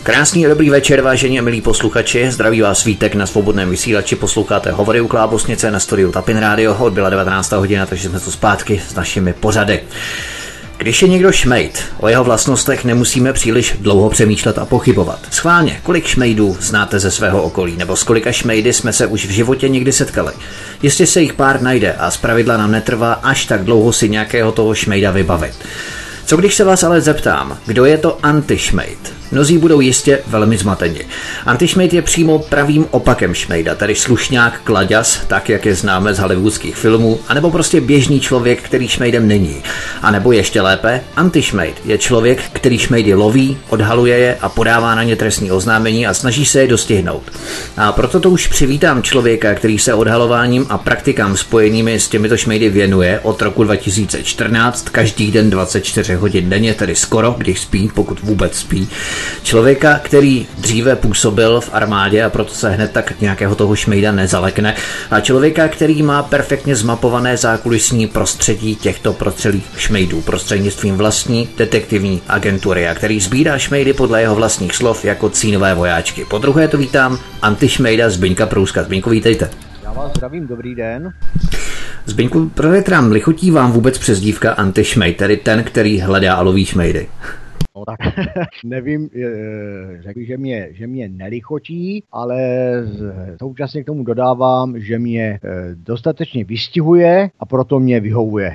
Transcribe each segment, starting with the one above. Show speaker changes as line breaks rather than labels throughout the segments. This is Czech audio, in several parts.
Krásný a dobrý večer, vážení a milí posluchači. Zdraví vás Vítek na Svobodném vysílači. Posloucháte Hovory u Klábosnice na studiu Tapin Radio. Odbyla 19. hodina, takže jsme tu zpátky s našimi pořady. Když je někdo šmejd, o jeho vlastnostech nemusíme příliš dlouho přemýšlet a pochybovat. Schválně, kolik šmejdů znáte ze svého okolí, nebo s kolika šmejdy jsme se už v životě někdy setkali. Jistě se jich pár najde a zpravidla nám netrvá až tak dlouho si nějakého toho šmejda vybavit. Co když se vás ale zeptám, kdo je to antišmejd? Mnozí budou jistě velmi zmateni. Antišmejd je přímo pravým opakem šmejda, tedy slušňák, klaďas, tak jak je známe z hollywoodských filmů, anebo prostě běžný člověk, který šmejdem není. A nebo ještě lépe, antišmejd je člověk, který šmejdy loví, odhaluje je a podává na ně trestní oznámení a snaží se je dostihnout. A proto to už přivítám člověka, který se odhalováním a praktikám spojenými s těmito šmejdy věnuje od roku 2014, každý den 24 hodin denně, tedy skoro, když spí, pokud vůbec spí. Člověka, který dříve působil v armádě a proto se hned tak nějakého toho šmejda nezalekne. A člověka, který má perfektně zmapované zákulisní prostředí těchto prostřelých šmejdů prostřednictvím vlastní detektivní agentury a který sbírá šmejdy podle jeho vlastních slov jako cínové vojáčky. Po druhé to vítám antišmejda Zbyňka Prouska. Zbyňku, vítejte.
Já vás zdravím, dobrý den.
Zbyňku, provětrám, lichotí vám vůbec přezdívka antišmejd, tedy ten, který hledá a loví šmejdy?
No tak nevím, řekl, že mě nelichotí, ale současně k tomu dodávám, že mě dostatečně vystihuje a proto mě vyhovuje.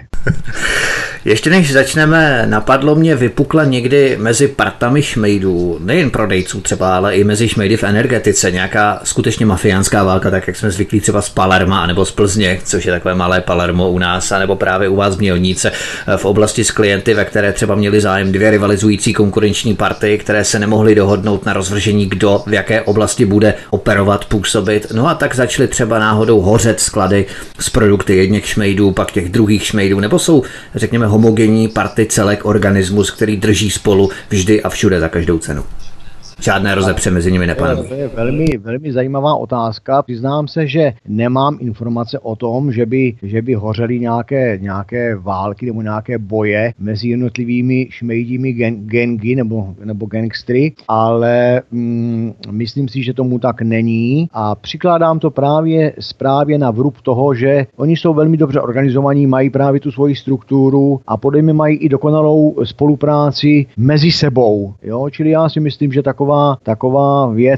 Ještě než začneme, napadlo mě, vypukla někdy mezi partami šmejdů, nejen prodejců třeba, ale i mezi šmejdy v energetice, nějaká skutečně mafiánská válka, tak jak jsme zvyklí třeba z Palerma nebo z Plzně, což je takové malé Palermo u nás, anebo právě u vás v Mělníce, v oblasti s klienty, ve které třeba měli zájem dvě rivalizující konkurenční party, které se nemohly dohodnout na rozvržení, kdo v jaké oblasti bude operovat, působit. No a tak začaly třeba náhodou hořet sklady s produkty jedněch šmejdů, pak těch druhých šmejdů, nebo jsou, řekněme, homogenní party, celek, organismus, který drží spolu vždy a všude za každou cenu. Žádné rozepře mezi nimi nepanují.
To je velmi zajímavá otázka. Přiznám se, že nemám informace o tom, že by hořely nějaké války nebo nějaké boje mezi jednotlivými šmejdími gangy nebo gangstry, ale myslím si, že tomu tak není a přikládám to právě na vrub toho, že oni jsou velmi dobře organizovaní, mají právě tu svoji strukturu a podle mě mají i dokonalou spolupráci mezi sebou. Jo? Čili já si myslím, že taková věc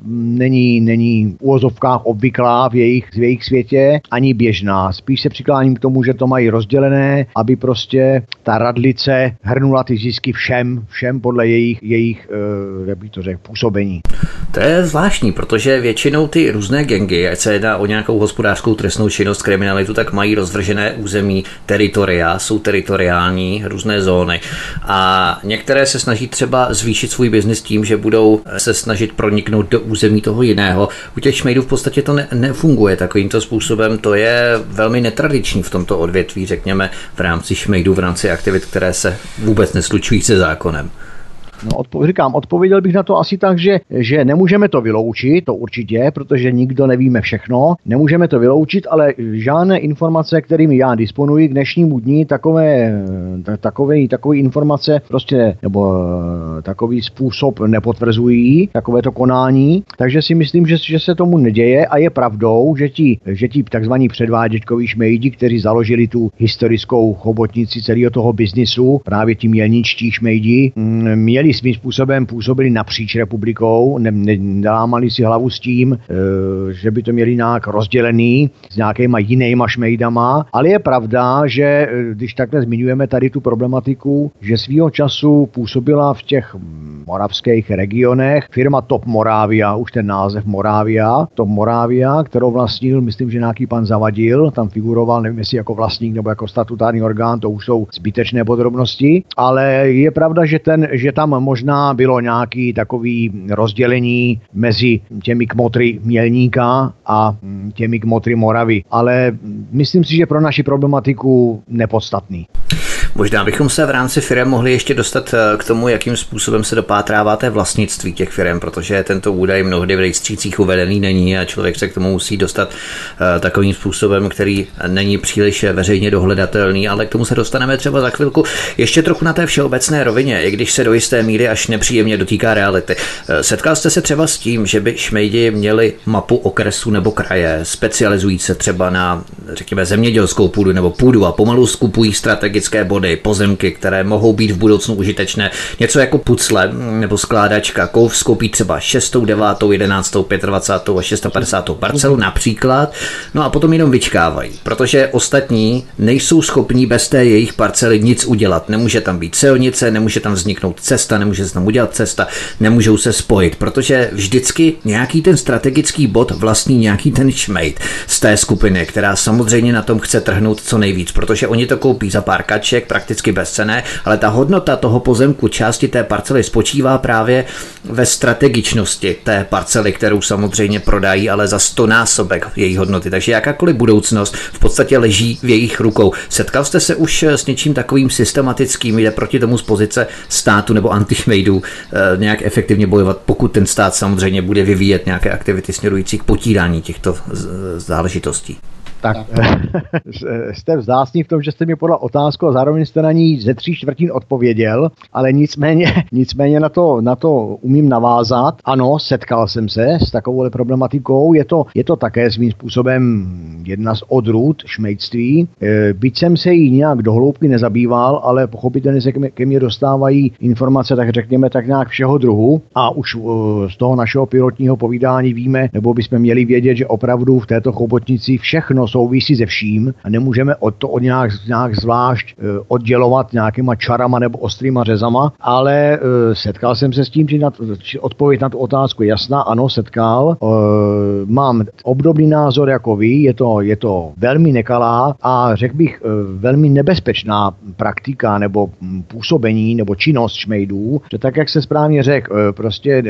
není v uvozovkách obvyklá v jejich světě ani běžná. Spíš se přikláním k tomu, že to mají rozdělené, aby prostě ta radlice hrnula ty zisky všem podle jejich jak bych to řekl, působení.
To je zvláštní, protože většinou ty různé gangy, ať se jedná o nějakou hospodářskou trestnou činnost, kriminalitu, tak mají rozvržené území, teritoria, jsou teritoriální, různé zóny. A některé se snaží třeba zvýšit svůj biznis tím, že budou se snažit proniknout do území toho jiného. U těch šmejdů v podstatě to nefunguje takovýmto způsobem, to je velmi netradiční v tomto odvětví, řekněme, v rámci šmejdů, v rámci aktivit, které se vůbec neslučují se zákonem.
No, odpověděl bych na to asi tak, že nemůžeme to vyloučit, to určitě, protože nikdo nevíme všechno, nemůžeme to vyloučit, ale žádné informace, kterými já disponuji k dnešnímu dni, takové informace prostě, nebo takový způsob nepotvrzují, takovéto konání, takže si myslím, že se tomu neděje a je pravdou, že ti takzvaní předváděčkoví šmejdi, kteří založili tu historickou chobotnici celého toho biznisu, právě ti mělničtí šmejdi, měli svým způsobem působili napříč republikou, nelámali si hlavu s tím, že by to měli nějak rozdělený s nějakýma jinýma šmejdama, ale je pravda, že když takhle zmiňujeme tady tu problematiku, že svýho času působila v těch moravských regionech firma Top Moravia, už ten název Top Moravia, kterou vlastnil, myslím, že nějaký pan Zavadil, tam figuroval, nevím jestli jako vlastník nebo jako statutární orgán, to už jsou zbytečné podrobnosti, ale je pravda, že tam možná bylo nějaký takový rozdělení mezi těmi kmotry Mělníka a těmi kmotry Moravy, ale myslím si, že pro naši problematiku nepodstatný.
Možná bychom se v rámci firem mohli ještě dostat k tomu, jakým způsobem se dopátráváte vlastnictví těch firem, protože tento údaj mnohdy v rejstřících uvedený není a člověk se k tomu musí dostat takovým způsobem, který není příliš veřejně dohledatelný, ale k tomu se dostaneme třeba za chvilku. Ještě trochu na té všeobecné rovině, i když se do jisté míry až nepříjemně dotýká reality. Setkal jste se třeba s tím, že by šmejdi měli mapu okresu nebo kraje, specializují se třeba na, řekněme, zemědělskou půdu nebo půdu a pomalu skupují strategické body, pozemky, které mohou být v budoucnu užitečné. Něco jako pucle nebo skládačka, skoupí třeba 6., 9., 11., 25. a 650. parcelu například, no a potom jenom vyčkávají, protože ostatní nejsou schopní bez té jejich parcely nic udělat. Nemůže tam být silnice, nemůže tam vzniknout cesta, nemůže se tam udělat cesta, nemůžou se spojit, protože vždycky nějaký ten strategický bod vlastní nějaký ten šmejd z té skupiny, která samozřejmě na tom chce trhnout co nejvíc, protože oni to koupí za pár kaček, prakticky bezcenné, ale ta hodnota toho pozemku, části té parcely spočívá právě ve strategičnosti té parcely, kterou samozřejmě prodají, ale za 100násobek její hodnoty. Takže jakákoliv budoucnost v podstatě leží v jejich rukou. Setkal jste se už s něčím takovým systematickým, jde proti tomu z pozice státu nebo antišmejdů nějak efektivně bojovat, pokud ten stát samozřejmě bude vyvíjet nějaké aktivity směrující k potírání těchto záležitostí?
Tak jste vzácný v tom, že jste mi podal otázku a zároveň jste na ní ze 3/4 odpověděl, ale nicméně na to umím navázat. Ano, setkal jsem se s takovou problematikou, je to také svým způsobem jedna z odrůd šmejdství. Byť jsem se jí nějak do hloubky nezabýval, ale pochopitelně se ke mně dostávají informace, tak řekněme tak nějak všeho druhu a už z toho našeho pilotního povídání víme, nebo bychom měli vědět, že opravdu v této chobotnici všechno souvisí se vším a nemůžeme to nějak zvlášť oddělovat nějakýma čarama nebo ostrýma řezama, ale setkal jsem se s tím, že odpověď na tu otázku je jasná, ano, setkal. Mám obdobný názor jako vy, je to velmi nekalá a řekl bych velmi nebezpečná praktika nebo působení nebo činnost šmejdů, že tak, jak se správně řekl, prostě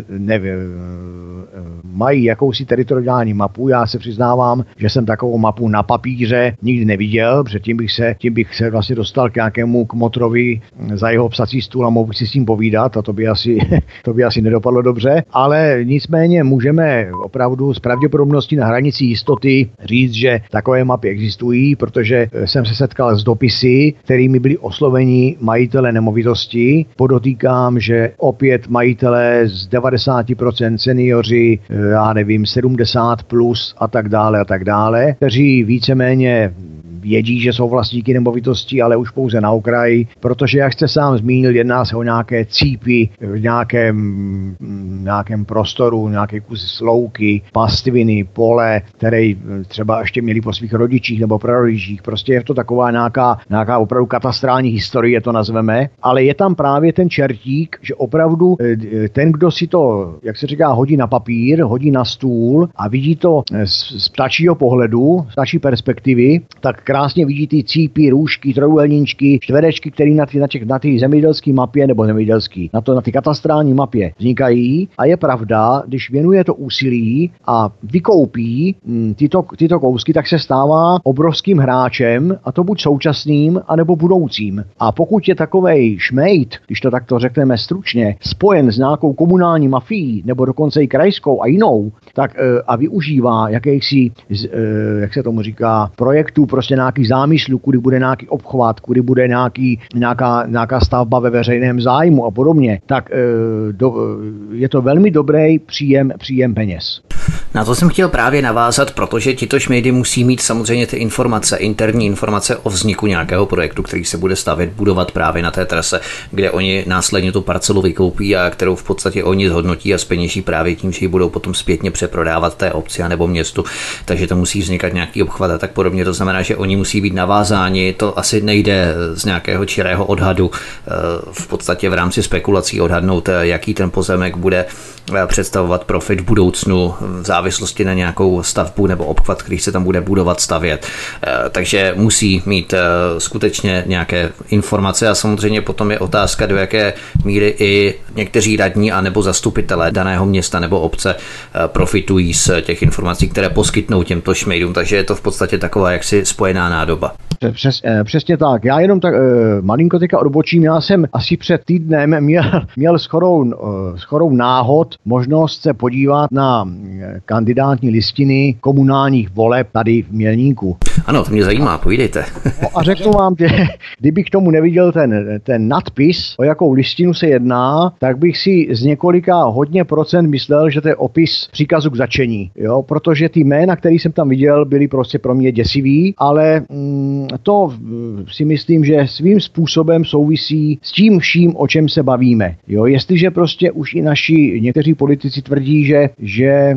mají jakousi teritoriální mapu, já se přiznávám, že jsem takovou mapu na papíře nikdy neviděl, protože tím bych se vlastně dostal k nějakému kmotrovi za jeho psací stůl a mohl bych si s tím povídat a to by asi nedopadlo dobře, ale nicméně můžeme opravdu s pravděpodobností na hranici jistoty říct, že takové mapy existují, protože jsem se setkal s dopisy, kterými byli osloveni majitele nemovitosti. Podotýkám, že opět majitelé z 90% seniori, já nevím, 70 plus a tak dále, kteří víceméně vědí, že jsou vlastníky nemovitostí, ale už pouze na okraji, protože, jak jste sám zmínil, jedná se o nějaké cípy v nějakém prostoru, nějaké kusy slouky, pastviny, pole, které třeba ještě měli po svých rodičích nebo prarodičích. Prostě je to taková nějaká opravdu katastrální historie, to nazveme, ale je tam právě ten čertík, že opravdu ten, kdo si to, jak se říká, hodí na papír, hodí na stůl a vidí to z ptačího pohledu, z ptačí perspektivy, tak krásně vidí ty cípy, růžky, trojúhelníčky, čtverečky, které na té zemědělské mapě nebo na té katastrální mapě vznikají. A je pravda, když věnuje to úsilí a vykoupí tyto kousky, tak se stává obrovským hráčem, a to buď současným, anebo budoucím. A pokud je takovej šmejd, když to takto řekneme stručně, spojen s nějakou komunální mafií, nebo dokonce i krajskou a jinou, tak a využívá jakýchsi, jak se tomu říká, projektů, prostě nějaký zámyslu, kudy bude nějaký obchvat, kudy bude nějaká stavba ve veřejném zájmu a podobně, tak je to velmi dobrý příjem peněz.
Na to jsem chtěl právě navázat, protože tito šmejdi musí mít samozřejmě ty informace, interní informace o vzniku nějakého projektu, který se bude stavět, budovat právě na té trase, kde oni následně tu parcelu vykoupí a kterou v podstatě oni zhodnotí a zpeněží právě tím, že ji budou potom zpětně přeprodávat té obci nebo městu. Takže to musí vznikat nějaký obchvat a tak podobně. To znamená, že oni musí být navázáni. To asi nejde z nějakého čirého odhadu v podstatě v rámci spekulací odhadnout, jaký ten pozemek bude představovat profit v budoucnu. V závislosti na nějakou stavbu nebo obchvat, který se tam bude budovat, stavět. Takže musí mít skutečně nějaké informace a samozřejmě potom je otázka, do jaké míry i někteří radní a nebo zastupitelé daného města nebo obce profitují z těch informací, které poskytnou těmto šmejdům, takže je to v podstatě taková jaksi spojená nádoba.
Přesně tak. Já jenom tak malinko teďka odbočím. Já jsem asi před týdnem měl shodou náhod možnost se podívat na kandidátní listiny komunálních voleb tady v Mělníku.
Ano, to mě zajímá, povídejte.
No a řeknu vám, že kdybych tomu neviděl ten nadpis, o jakou listinu se jedná, tak bych si z několika hodně procent myslel, že to je opis příkazu k zatčení. Jo? Protože ty jména, které jsem tam viděl, byly prostě pro mě děsivý, ale to si myslím, že svým způsobem souvisí s tím vším, o čem se bavíme. Jo? Jestliže prostě už i naši někteří politici tvrdí, že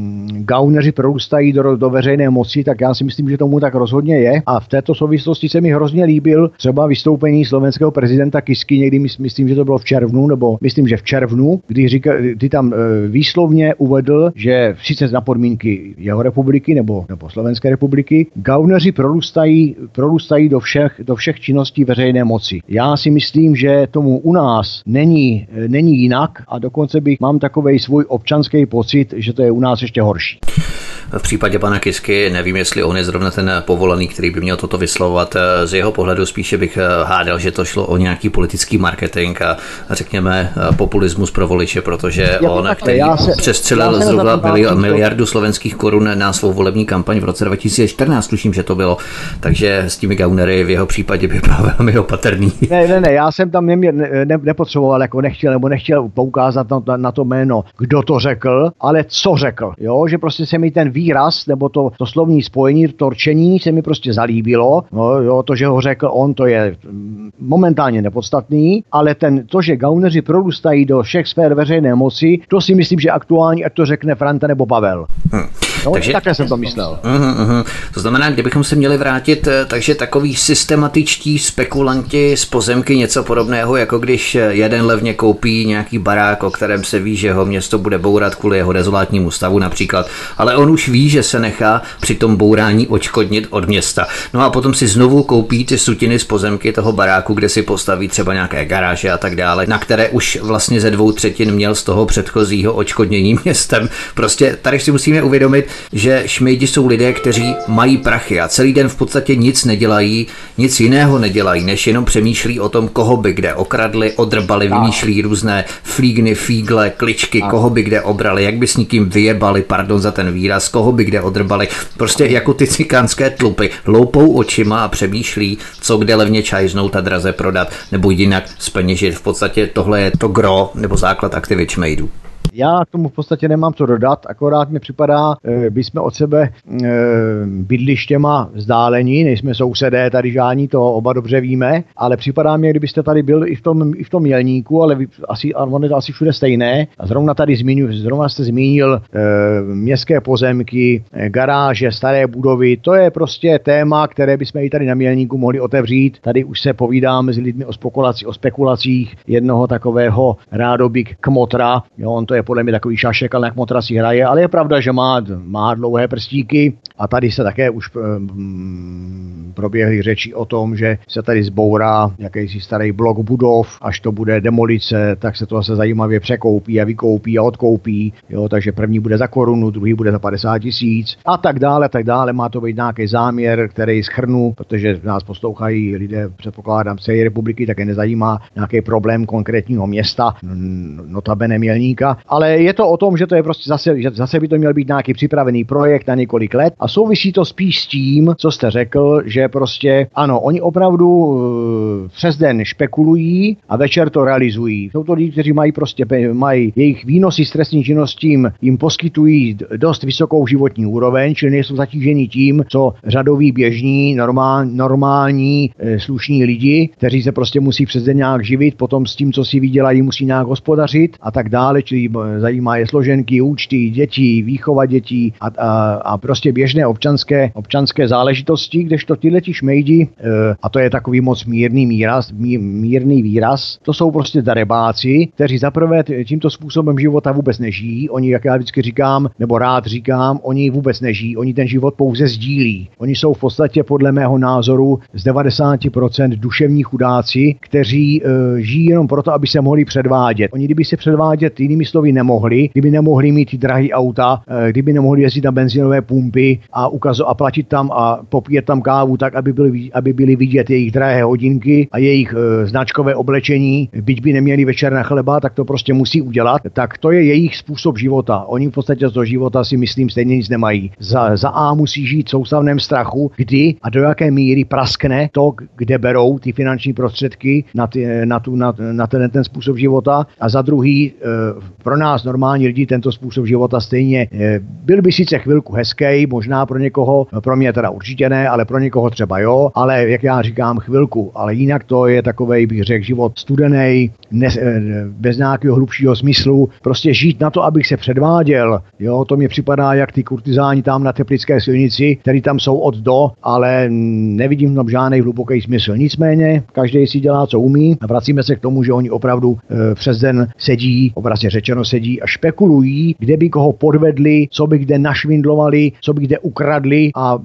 gauneři prorůstají do veřejné moci, tak já si myslím, že tomu tak rozhodně je. A v této souvislosti se mi hrozně líbil třeba vystoupení slovenského prezidenta Kisky, někdy myslím, že to bylo v červnu, nebo myslím, že v červnu, kdy tam výslovně uvedl, že sice na podmínky jeho republiky nebo Slovenské republiky, gauneři prorůstají do všech činností veřejné moci. Já si myslím, že tomu u nás není jinak a dokonce mám takovej svůj občanský pocit, že to je u nás ještě horší.
V případě pana Kisky nevím, jestli on je zrovna ten povolaný, který by měl toto vyslovovat. Z jeho pohledu spíše bych hádal, že to šlo o nějaký politický marketing a řekněme populismus pro voliče, protože on, který přestřelil zhruba miliardu slovenských korun na svou volební kampaň v roce 2014, tuším, že to bylo. Takže s těmi gaunery v jeho případě by byl velmi opatrný.
Ne, já jsem tam nepotřeboval, jako nechtěl poukázat na to jméno, kdo to řekl, ale co řekl. Jo, že prostě se mi ten výraz, nebo to slovní spojení, to rčení se mi prostě zalíbilo. No, jo, to, že ho řekl on, to je momentálně nepodstatný, ale to, že gauneři prorůstají do všech sfér veřejné moci, to si myslím, že aktuální, ať to řekne Franta nebo Pavel. No, takže takhle jsem to myslel.
To znamená, kdybychom se měli vrátit, takže takový systematičtí spekulanti z pozemky, něco podobného, jako když jeden levně koupí nějaký barák, o kterém se ví, že jeho město bude bourat kvůli jeho dezolátnímu stavu například, ale on už ví, že se nechá při tom bourání odškodnit od města. No a potom si znovu koupí ty sutiny z pozemky toho baráku, kde si postaví třeba nějaké garáže a tak dále, na které už vlastně ze 2/3 měl z toho předchozího odškodnění městem. Prostě tady si musíme uvědomit, že šmejdi jsou lidé, kteří mají prachy a celý den v podstatě nic nedělají, nic jiného nedělají, než jenom přemýšlí o tom, koho by kde okradli, odrbali, vymýšlí různé flígny, fígle, kličky, koho by kde obrali, jak by s nikým vyjebali, pardon za ten výraz, koho by kde odrbali. Prostě jako ty cikánské tlupy, loupou očima a přemýšlí, co kde levně čajznout a draze prodat, nebo jinak zpeněžit. V podstatě tohle je to gro nebo základ aktivit šmejdů.
Já k tomu v podstatě nemám co dodat, akorát mi připadá, by jsme od sebe bydlištěma vzdálení, nejsme sousedé tady žádní, to oba dobře víme, ale připadá mi, kdybyste tady byl i v tom Mělníku, ale on je to asi všude stejné. A zrovna jste zmínil městské pozemky, garáže, staré budovy, to je prostě téma, které bychom i tady na Mělníku mohli otevřít. Tady už se povídáme s lidmi o spekulacích jednoho takového rádoby kmotra, jo, on to je podle mě takový šašek, ale jak motra si hraje, ale je pravda, že má dlouhé prstíky a tady se také už proběhly řeči o tom, že se tady zbourá jakýsi starý blok budov, až to bude demolice, tak se to zase zajímavě překoupí a vykoupí a odkoupí, jo, takže první bude za korunu, druhý bude za 50 000 a tak dále, má to být nějaký záměr, který shrnu, protože nás poslouchají lidé, předpokládám, z celé republiky, tak je nezajímá nějaký problém konkrétního města, notabene Mělníka, ale je to o tom, že to je prostě zase by to měl být nějaký připravený projekt na několik let a souvisí to spíš s tím, co jste řekl, že prostě ano, oni opravdu přes den špekulují a večer to realizují. Jsou to lidi, kteří mají jejich výnosy z trestní činností jim poskytují dost vysokou životní úroveň, čili nejsou zatíženi tím, co řadoví běžní, normální slušní lidi, kteří se prostě musí přes den nějak živit, potom s tím, co si vydělají, musí nějak hospodařit a tak dále, čili zajímá je složenky, účty, děti, výchova dětí a prostě běžné občanské záležitosti, kdežto tyhleti šmejdi, a to je takový moc mírný výraz, to jsou prostě darebáci, kteří zaprvé tímto způsobem života vůbec nežijí. Oni, jak já vždycky říkám, nebo rád říkám, oni vůbec nežijí, oni ten život pouze sdílí. Oni jsou v podstatě podle mého názoru z 90% duševní chudáci, kteří žijí jenom proto, aby se mohli předvádět. Oni kdyby se předvádět jinými slovy nemohli, kdyby nemohli mít ty drahé auta, kdyby nemohli jezdit na benzinové pumpy a platit tam a popíjet tam kávu tak, aby byly vidět jejich drahé hodinky a jejich značkové oblečení, byť by neměli večer na chleba, tak to prostě musí udělat. Tak to je jejich způsob života. Oni v podstatě z toho života si myslím stejně nic nemají. Za A musí žít v soustavném strachu, kdy a do jaké míry praskne to, kde berou ty finanční prostředky na ten způsob života, a za druhý pro nás normální lidi tento způsob života stejně byl by sice chvilku hezký, možná pro někoho, pro mě teda určitě ne, ale pro někoho třeba jo, ale jak já říkám chvilku, ale jinak to je takovej, bych řekl, život studený, bez nějakého hlubšího smyslu, prostě žít na to, abych se předváděl, jo, to mi připadá jak ty kurtizáni tam na Teplické silnici, který tam jsou od do, ale nevidím tam žádný hluboký smysl. Nicméně, každý si dělá, co umí, a vracíme se k tomu, že oni opravdu přes den sedí, obrazně řečeno sedí a špekulují, kde by koho podvedli, co by kde našvindlovali, co by kde ukradli, a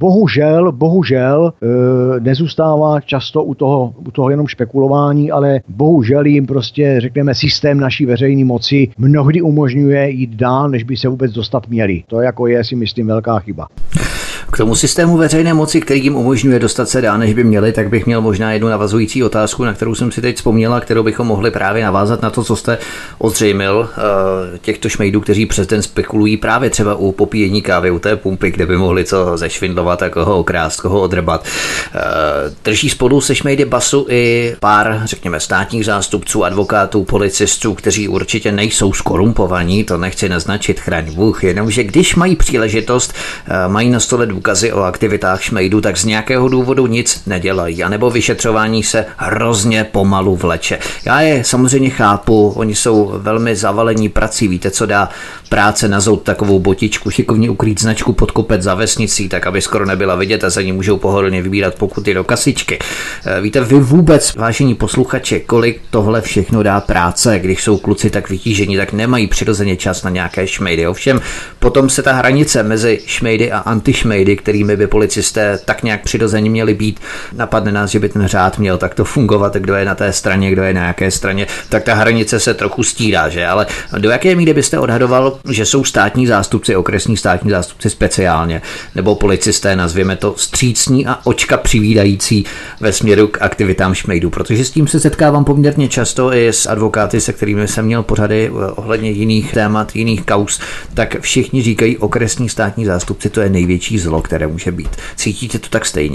bohužel nezůstává často u toho jenom špekulování, ale bohužel jim prostě, řekněme, systém naší veřejné moci mnohdy umožňuje jít dál, než by se vůbec dostat měli. To jako je, si myslím, velká chyba.
K tomu systému veřejné moci, který jim umožňuje dostat se dál, než by měli, tak bych měl možná jednu navazující otázku, na kterou jsem si teď vzpomněla, kterou bychom mohli právě navázat na to, co jste ozřejmil těchto šmejdů, kteří přes den spekulují právě třeba u popíjení kávy, u té pumpy, kde by mohli co zešvindlovat a koho okrást, koho odrbat. Drží spolu se šmejdy basu i pár, řekněme, státních zástupců, advokátů, policistů, kteří určitě nejsou skorumpovaní, to nechci naznačit, chraň Bůh, jenomže když mají příležitost, mají na stole důkazy o aktivitách šmejdů, tak z nějakého důvodu nic nedělají, anebo vyšetřování se hrozně pomalu vleče. Já je samozřejmě chápu, oni jsou velmi zavalení prací, víte, co dá práce na zout takovou botičku, šikovně ukrýt značku pod kopec za vesnicí, tak aby skoro nebyla vidět a za ní můžou pohodlně vybírat pokuty do kasičky. Víte vy vůbec, vážení posluchači, kolik tohle všechno dá práce, když jsou kluci tak vytížení, tak nemají přirozeně čas na nějaké šmejdy. Ovšem, potom se ta hranice mezi šmejdy a antišmejdy, kterými by policisté tak nějak přirozeně měli být, napadne nás, že by ten řád měl takto fungovat, kdo je na té straně, kdo je na jaké straně, tak ta hranice se trochu stírá, že? Ale do jaké míry byste odhadoval, že jsou státní zástupci, okresní státní zástupci speciálně, nebo policisté, nazvěme to, vstřícní a očka přivídající ve směru k aktivitám šmejdů, protože s tím se setkávám poměrně často i s advokáty, se kterými jsem měl pořady ohledně jiných témat, jiných kauz, tak všichni říkají, okresní státní zástupci, to je největší zlo, které může být. Cítíte to tak stejně?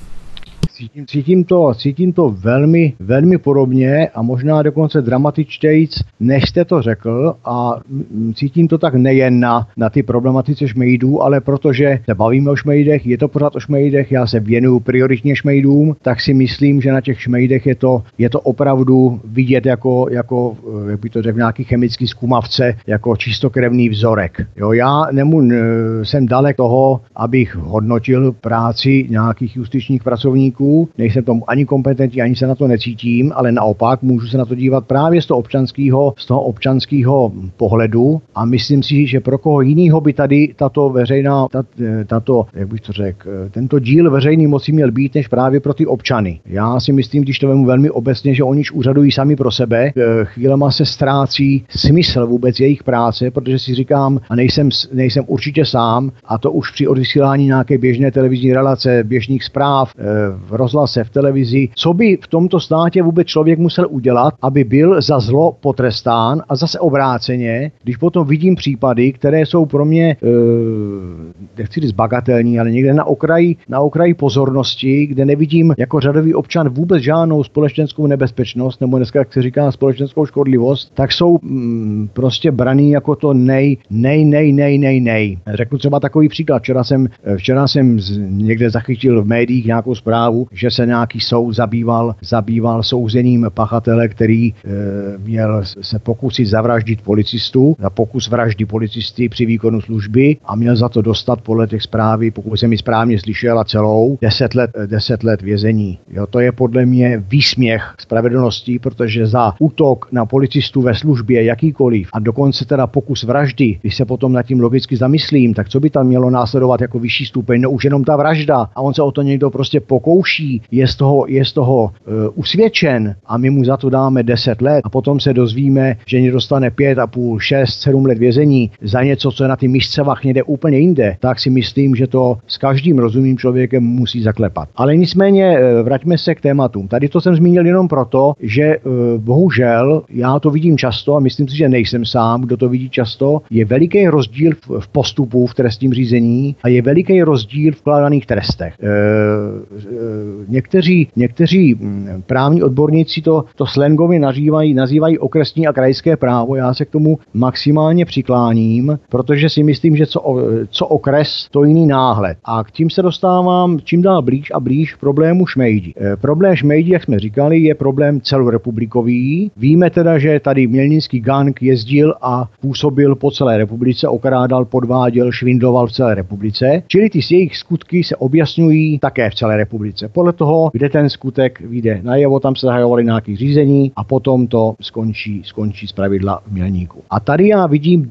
Cítím to velmi, velmi podobně a možná dokonce dramatičtějc, než jste to řekl, a cítím to tak nejen na ty problematice šmejdů, ale protože se bavíme o šmejdech, je to pořád o šmejdech, já se věnuju prioritně šmejdům, tak si myslím, že na těch šmejdech je to opravdu vidět jako jak by to řekl, nějaký chemický zkumavce, jako čistokrevný vzorek. Jo, já jsem dalek toho, abych hodnotil práci nějakých justičních pracovníků, nejsem tomu ani kompetentní, ani se na to necítím, ale naopak můžu se na to dívat právě z toho občanského pohledu a myslím si, že pro koho jinýho by tady jak bych to řekl, tento díl veřejné moci měl být, než právě pro ty občany. Já si myslím, když to vemu velmi obecně, že oni už úřadují sami pro sebe, chvílema se ztrácí smysl vůbec jejich práce, protože si říkám, a nejsem určitě sám, a to už při odvysílání nějaké běžné televizní relace, běžných zpráv, v rozhlase, v televizi, co by v tomto státě vůbec člověk musel udělat, aby byl za zlo potrestán, a zase obráceně, když potom vidím případy, které jsou pro mě, nechci říct bagatelní, ale někde na okraji pozornosti, kde nevidím jako řadový občan vůbec žádnou společenskou nebezpečnost, nebo dneska, jak se říká, společenskou škodlivost, tak jsou prostě braný jako to nej. Řeknu třeba takový příklad. Včera jsem někde zachytil v médiích nějakou zprávu, případu, že se nějaký soud zabýval souzením pachatele, který měl se pokusit zavraždit policistu, za pokus vraždy policisty při výkonu služby a měl za to dostat podle těch zprávy, pokud jsem ji správně slyšela celou, 10 let vězení. Jo, to je podle mě výsměch spravedlnosti, protože za útok na policistu ve službě jakýkoliv a dokonce teda pokus vraždy, když se potom nad tím logicky zamyslím, tak co by tam mělo následovat jako vyšší stupeň? No už jenom ta vražda a on se o to někdo prostě pokouší, je z toho usvědčen a my mu za to dáme 10 let a potom se dozvíme, že někdo dostane 5,5, 6, 7 let vězení za něco, co je na ty miscevách někde úplně jinde, tak si myslím, že to s každým rozumným člověkem musí zaklepat. Ale nicméně vraťme se k tématům. Tady to jsem zmínil jenom proto, že bohužel já to vidím často a myslím si, že nejsem sám, kdo to vidí často, je veliký rozdíl v postupu v trestním řízení a je veliký rozdíl v vkládaných trestech. Někteří právní odborníci to slangově nazývají okresní a krajské právo. Já se k tomu maximálně přikláním, protože si myslím, že co okres, to jiný náhled. A k tím se dostávám čím dál blíž a blíž k problému šmejdi. Problém šmejdi, jak jsme říkali, je problém celorepublikový. Víme teda, že tady mělnický gang jezdil a působil po celé republice, okrádal, podváděl, švindloval v celé republice. Čili ty jejich skutky se objasňují také v celé republice. Podle toho, kde ten skutek vyjde najevo, tam se zahajovaly nějaké řízení a potom to skončí zpravidla v Mělníku. A tady já vidím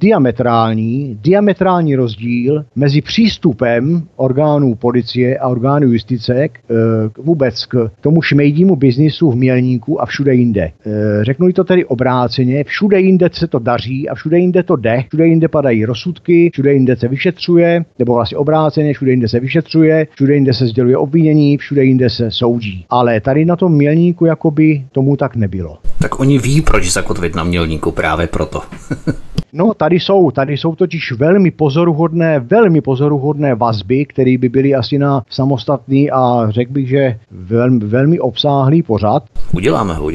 diametrální rozdíl mezi přístupem orgánů policie a orgánů justice vůbec k tomu šmejdímu biznisu v Mělníku a všude jinde. Řeknu to tedy obráceně, všude jinde se to daří a všude jinde to jde, všude jinde padají rozsudky, všude jinde se vyšetřuje, nebo vlastně obráceně, všude jinde se vyšetřuje, všude jinde se sděluje obvinění, všude jinde se soudí. Ale tady na tom Mělníku jakoby tomu tak nebylo.
Tak oni ví, proč zakotvit na Mělníku právě proto.
No, tady jsou totiž velmi pozoruhodné vazby, které by byly asi na samostatný a řekl bych, že velmi obsáhlý pořad.
Uděláme ho.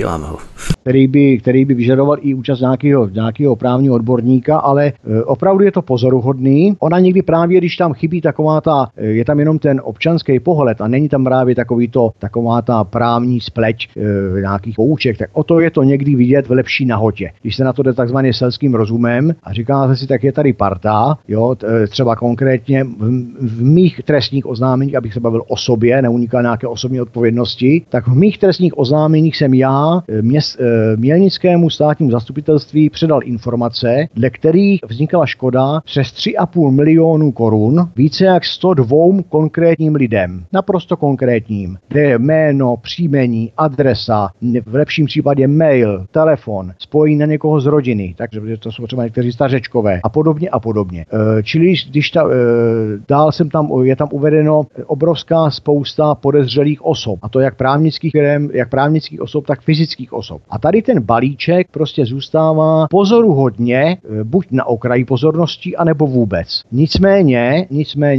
Který by vyžadoval i účast nějakého právního odborníka, ale opravdu je to pozoruhodný. Ona někdy právě, když tam chybí je tam jenom ten občanský pohled a není tam právě taková ta právní spleť nějakých pouček, tak o to je to někdy vidět v lepší nahotě. Když se na to jde takzvaně selským rozumem a říká si, tak je tady parta, jo, třeba konkrétně v mých trestních oznámeních, abych se bavil o sobě, neunikal nějaké osobní odpovědnosti, tak v mých trestních oznámeních jsem já Mělnickému státnímu zastupitelství předal informace, dle kterých vznikala škoda přes 3,5 milionu korun více jak 102 konkrétním lidem. Naprosto konkrétním. Kde je jméno, příjmení, adresa, v lepším případě mail, telefon, spojení na někoho z rodiny, takže to jsou třeba někteří stařečkové a podobně. Čili když dál je tam uvedeno obrovská spousta podezřelých osob, a to jak právnických osob, tak fyzických osob. A tady ten balíček prostě zůstává pozoruhodně buď na okraji pozornosti, anebo vůbec. Nicméně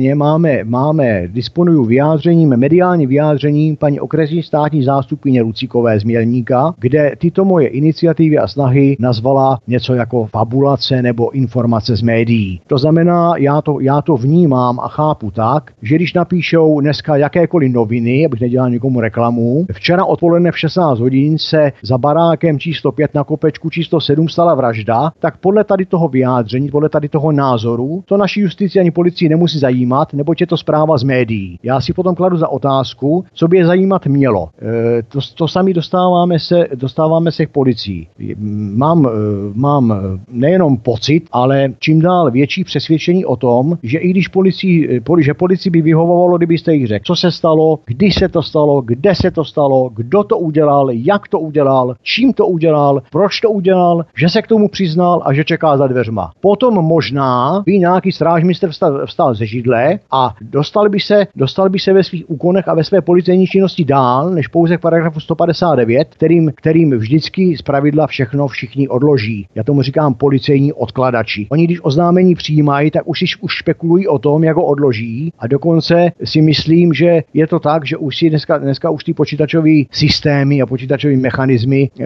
disponuju mediálním vyjádřením paní okresní státní zástupkyně Lucíkové z Mělníka, kde tyto moje iniciativy a snahy nazvala něco jako fabulace nebo informace z médií. To znamená, já to vnímám a chápu tak, že když napíšou dneska jakékoliv noviny, abych nedělal někomu reklamu, včera odpoledne v 16 hodin se za barákem číslo 5 na Kopečku číslo 7 stala vražda, tak podle tady toho vyjádření, podle tady toho názoru, to naší justici ani policii nemusí zajímat, neboť je to zpráva z médií. Já si potom kladu za otázku, co by je zajímat mělo. To sami dostáváme se k policii. Mám nejenom pocit, ale čím dál větší přesvědčení o tom, že i když policii by vyhovovalo, kdybyste jich řekl, co se stalo, kdy se to stalo, kde se to stalo, kdo to udělal, jak to udělal, čím to udělal, proč to udělal, že se k tomu přiznal a že čeká za dveřma. Potom možná by nějaký strážmistr vstal ze židle a dostal by se ve svých úkonech a ve své policejní činnosti dál, než pouze k paragrafu 159, kterým vždycky zpravidla všechno všichni odloží. Já tomu říkám policejní odkladači. Oni, když oznámení přijímají, tak už spekulují o tom, jak ho odloží a dokonce si myslím, že je to tak, že už si dneska už ty počítačové systémy a počítačové mechanismy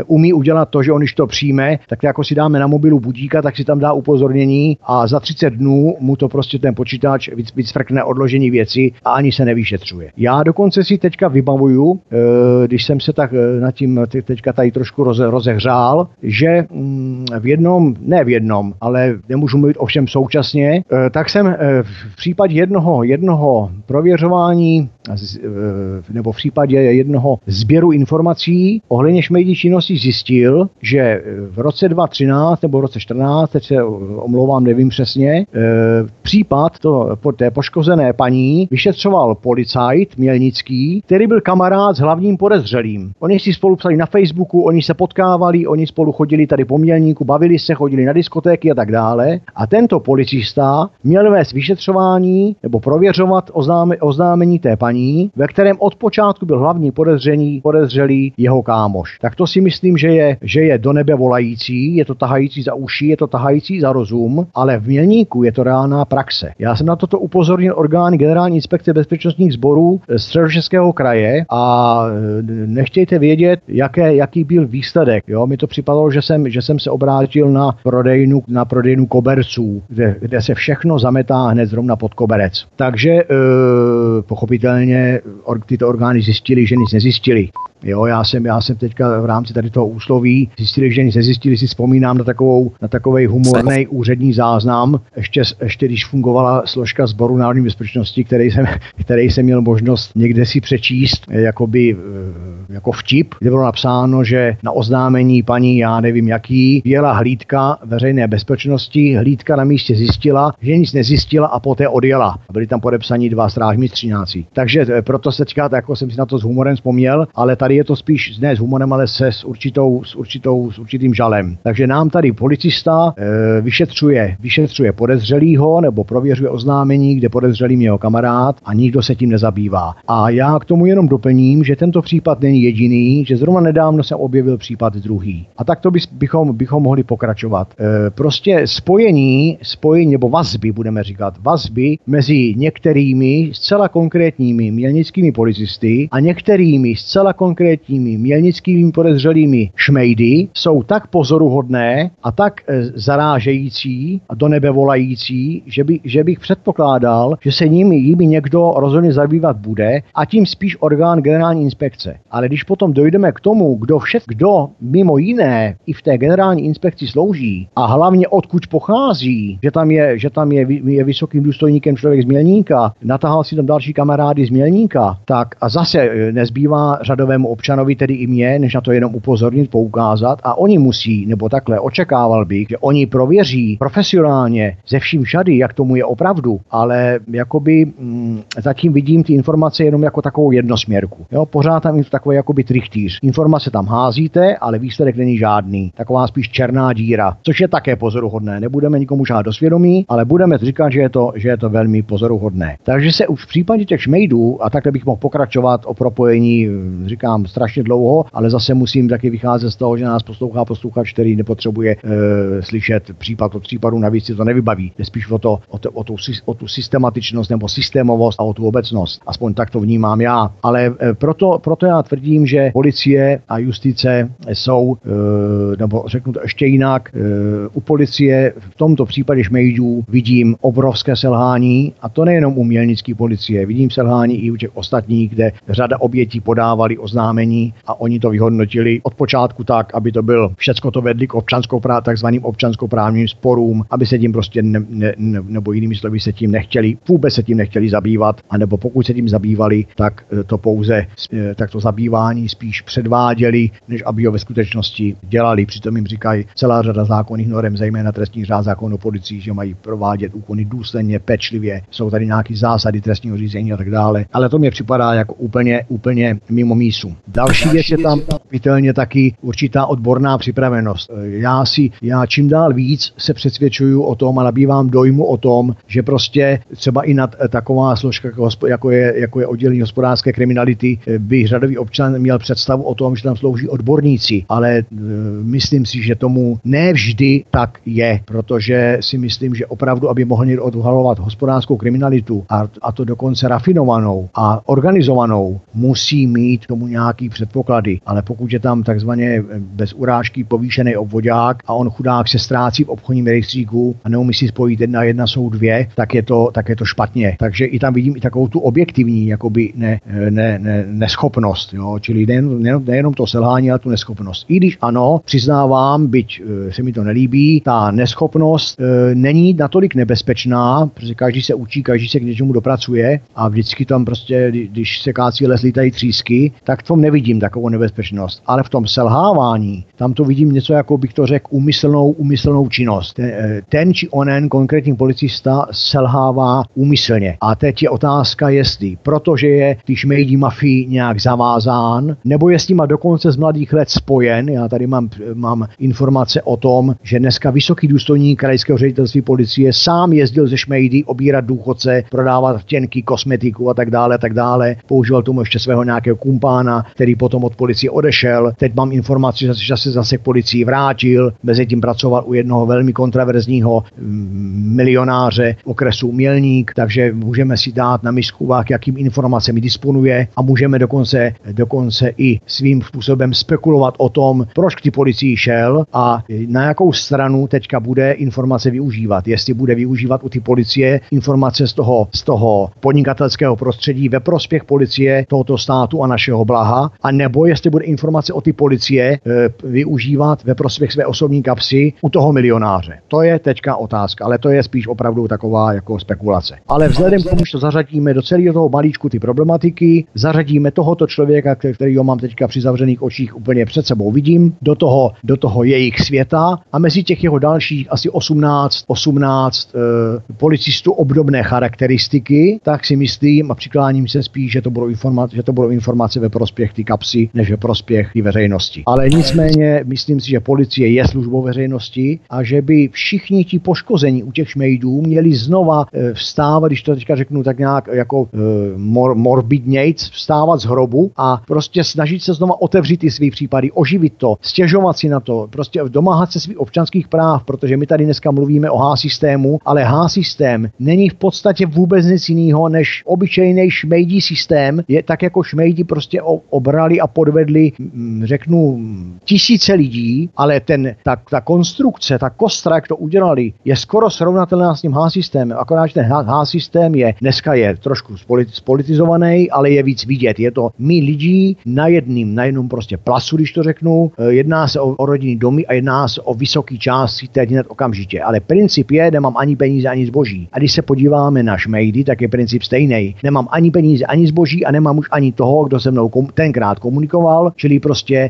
umí udělat to, že on, když to přijme, tak jako si dáme na mobilu budíka, tak si tam dá upozornění a za 30 dnů mu to prostě ten počítač vycvrkne odložení věci a ani se nevyšetřuje. Já dokonce si teďka vybavuju, když jsem se tak nad tím teďka tady trošku rozehřál, že ne v jednom, ale nemůžu mluvit o všem současně, tak jsem v případě jednoho prověřování nebo v případě jednoho sběru informací ohledně šmejdí činnosti zjistil, že v roce 2013 nebo v roce 2014, teď se omlouvám, nevím přesně, případ té poškozené paní vyšetřoval policajt mělnický, který byl kamarád s hlavním podezřelým. Oni si spolu psali na Facebooku, oni se potkávali, oni spolu chodili tady po Mělníku, bavili se, chodili na diskotéky a tak dále. A tento policista měl vést vyšetřování nebo prověřovat oznámení té paní, ve kterém od počátku byl hlavní podezřelý jeho kámoš. Tak to si myslím, že je do nebe volající, je to tahající za uši, je to tahající za rozum, ale v Mělníku je to reálná praxe. Já jsem na toto upozornil orgány Generální inspekce bezpečnostních sborů Středočeského kraje a nechtějte vědět, jaký byl výsledek. Jo? Mi to připadalo, že jsem se obrátil na prodejnu koberců, kde se všechno zametá hned zrovna pod koberec. Takže pochopitelně tyto orgány zjistili, že nic nezjistili. Jo, já jsem teďka v rámci tady toho úsloví zjistili, že nic nezjistili, si vzpomínám na takovej humorný úřední záznam, ještě když fungovala složka Sboru národní bezpečnosti, který jsem měl možnost někde si přečíst, jako vtip, kde bylo napsáno, že na oznámení paní, já nevím jaký, jela hlídka veřejné bezpečnosti, hlídka na místě zjistila, že nic nezjistila a poté odjela. Byli tam podepsaní 2 strážmistřináci. Takže proto se teďka, jako jsem si na to s humorem vzpomněl, ale tady je to spíš ne s humorem, ale s určitým žalem. Takže nám tady policista vyšetřuje podezřelýho nebo prověřuje oznámení, kde podezřelým jeho kamarád a nikdo se tím nezabývá. A já k tomu jenom doplním, že tento případ není jediný, že zrovna nedávno jsem objevil případ druhý. A tak to bychom mohli pokračovat. Prostě spojení nebo vazby, budeme říkat, vazby mezi některými zcela konkrétními mělnickými policisty a některými zcela konkrétními mělnickými podezřelými šmejdy jsou tak pozoruhodné a tak zarážející a do nebe volající, že bych předpokládal, že se jimi někdo rozhodně zabývat bude a tím spíš orgán Generální inspekce. Ale když potom dojdeme k tomu, kdo mimo jiné i v té Generální inspekci slouží a hlavně odkud pochází, že tam je vysokým důstojníkem člověk z Mělníka, natahal si tam další kamarády z Mělníka, tak a zase nezbývá řadovému občanovi, tedy i mě, než na to jenom upozornit, poukázat a oni musí, nebo takhle očekával bych, že oni prověří profesionálně ze vším všady, jak tomu je opravdu, ale jakoby zatím vidím ty informace jenom jako takovou jednosměrku. Jo, pořád tam je takový jakoby trichtýř. Informace tam házíte, ale výsledek není žádný. Taková spíš černá díra, což je také pozoruhodné. Nebudeme nikomu žádat do svědomí, ale budeme říkat, že je to velmi pozoruhodné. Takže se už v případě těch šmejdů, a takhle bych mohl pokračovat o propojení, říkám strašně dlouho, ale zase musím taky vycházet z toho, že nás poslouchá posluchač, který nepotřebuje slyšet případ od případu, navíc si to nevybaví. Je spíš o tu systematičnost nebo systémovost a o tu obecnost. Aspoň tak to vnímám já. Ale proto já tvrdím, že policie a justice jsou, nebo řeknu to ještě jinak, u policie v tomto případě šmejdů vidím obrovské selhání, a to nejenom u mělnické policie, vidím selhání i u těch ostatních, kde řada obětí podávali oznámení a oni to vyhodnotili od počátku tak, aby to byl, všecko to vedli k takzvaným občanskoprávním sporům, aby se tím prostě nebo jinými slovy vůbec se tím nechtěli zabývat, anebo pokud se tím zabývali, tak to zabývání spíš předváděli, než aby ho ve skutečnosti dělali. Přitom jim říkají celá řada zákonných norem, zejména trestní řád, zákon o policii, že mají provádět úkony důsledně, pečlivě, jsou tady nějaké zásady trestního řízení a tak dále. Ale to mě připadá jako úplně mimo mísu. Další věc je tam pitelně taky určitá odborná připravenost. Já čím dál víc se přesvědčuju o tom a nabývám dojmu o tom, že prostě třeba i nad taková složka, jako je oddělení hospodářské kriminality, by řadový občan měl představu o tom, že tam slouží odborníci, ale myslím si, že tomu ne vždy tak je, protože si myslím, že opravdu, aby mohl někdo odhalovat hospodářskou kriminalitu a to dokonce rafinovanou a organizovanou, musí mít tomu nějaký předpoklady, ale pokud je tam takzvaně bez urážky povýšený obvodák a on chudák se ztrácí v obchodním rejstříku a neumí si spojit 1 a 1 jsou 2, tak je to špatně. Takže i tam vidím i takovou tu objektivní jakoby neschopnost, jo? Čili nejenom to selhání, ale tu neschopnost. I když ano, přiznávám, byť se mi to nelíbí, ta neschopnost není natolik nebezpečná, protože každý se učí, každý se k něčemu dopracuje a vždycky tam prostě, když se kácí les, lítají třísky, tak v tom nevidím takovou nebezpečnost. Ale v tom selhávání, tam to vidím něco, jako bych to řekl, úmyslnou činnost. Ten či onen konkrétní policista selhává úmyslně. A teď je otázka, jestli protože je ty šmejdí mafii nějak zavázán, nebo je s nima dokonce z mladých let spojen. Já tady mám informace o tom, že dneska vysoký důstojník krajského ředitelství policie sám jezdil ze šmejdy obírat důchodce, prodávat vtěnky, kosmetiku a tak dále. Používal tomu ještě svého nějakého kumpána, který potom od policie odešel. Teď mám informaci, že se zase k policii vrátil, mezitím pracoval u jednoho velmi kontroverzního milionáře okresu Mělník, takže můžeme si dát na misku vah, jakým informacemi disponuje a můžeme dokonce i svým způsobem spekulovat o tom, proč k ty policii šel a na jakou stranu teďka bude informace využívat. Jestli bude využívat u ty policie informace z toho podnikatelského prostředí ve prospěch policie tohoto státu a našeho blaha, a nebo jestli bude informace o ty policie využívat ve prospěch své osobní kapsy u toho milionáře. To je teďka otázka, ale to je spíš opravdu taková jako spekulace. Ale vzhledem k tomu, že to zařadíme do celého toho balíčku ty problematiky, zařadíme tohoto člověka, kterýho mám teďka při zavřených očích úplně před sebou vidím, do toho jejich světa a mezi těch jeho dalších asi 18 policistů obdobné charakteristiky, tak si myslím a přikláním se spíš, že to budou informace ve prospěch ty kapsy, než ve prospěch ty veřejnosti. Ale nicméně myslím si, že policie je službou veřejnosti a že by všichni ti poškození u těch šmejdů měli znova vstávat, když to teďka řeknu tak nějak jako morbidnějc, vstávat z hrobu a prostě snažit se znova otevřít ty svý případy, oživit to, stěžovat si na to, prostě domáhat se svých občanských práv, protože my tady dneska mluvíme o H-systému, ale H-systém není v podstatě vůbec nic jiného než obyčejný šmejdí systém, je tak jako šmejdi prostě obrali a podvedli, řeknu, tisíce lidí, ale ta konstrukce, ta kostra, jak to udělali, je skoro srovnatelná s tím H-systémem, akorát, že ten H-systém dneska je trošku spolitizovaný, ale je víc vidět. Je to my lidí na jednom prostě placu, když to řeknu, jedná se o rodinný domy a jedná se o vysoký část teď hned okamžitě. Ale princip je, nemám ani peníze, ani zboží. A když se podíváme na šmejdy, tak je princip stejný. Nemám ani peníze, ani zboží a nemám už ani toho, kdo se mnou tenkrát komunikoval, čili prostě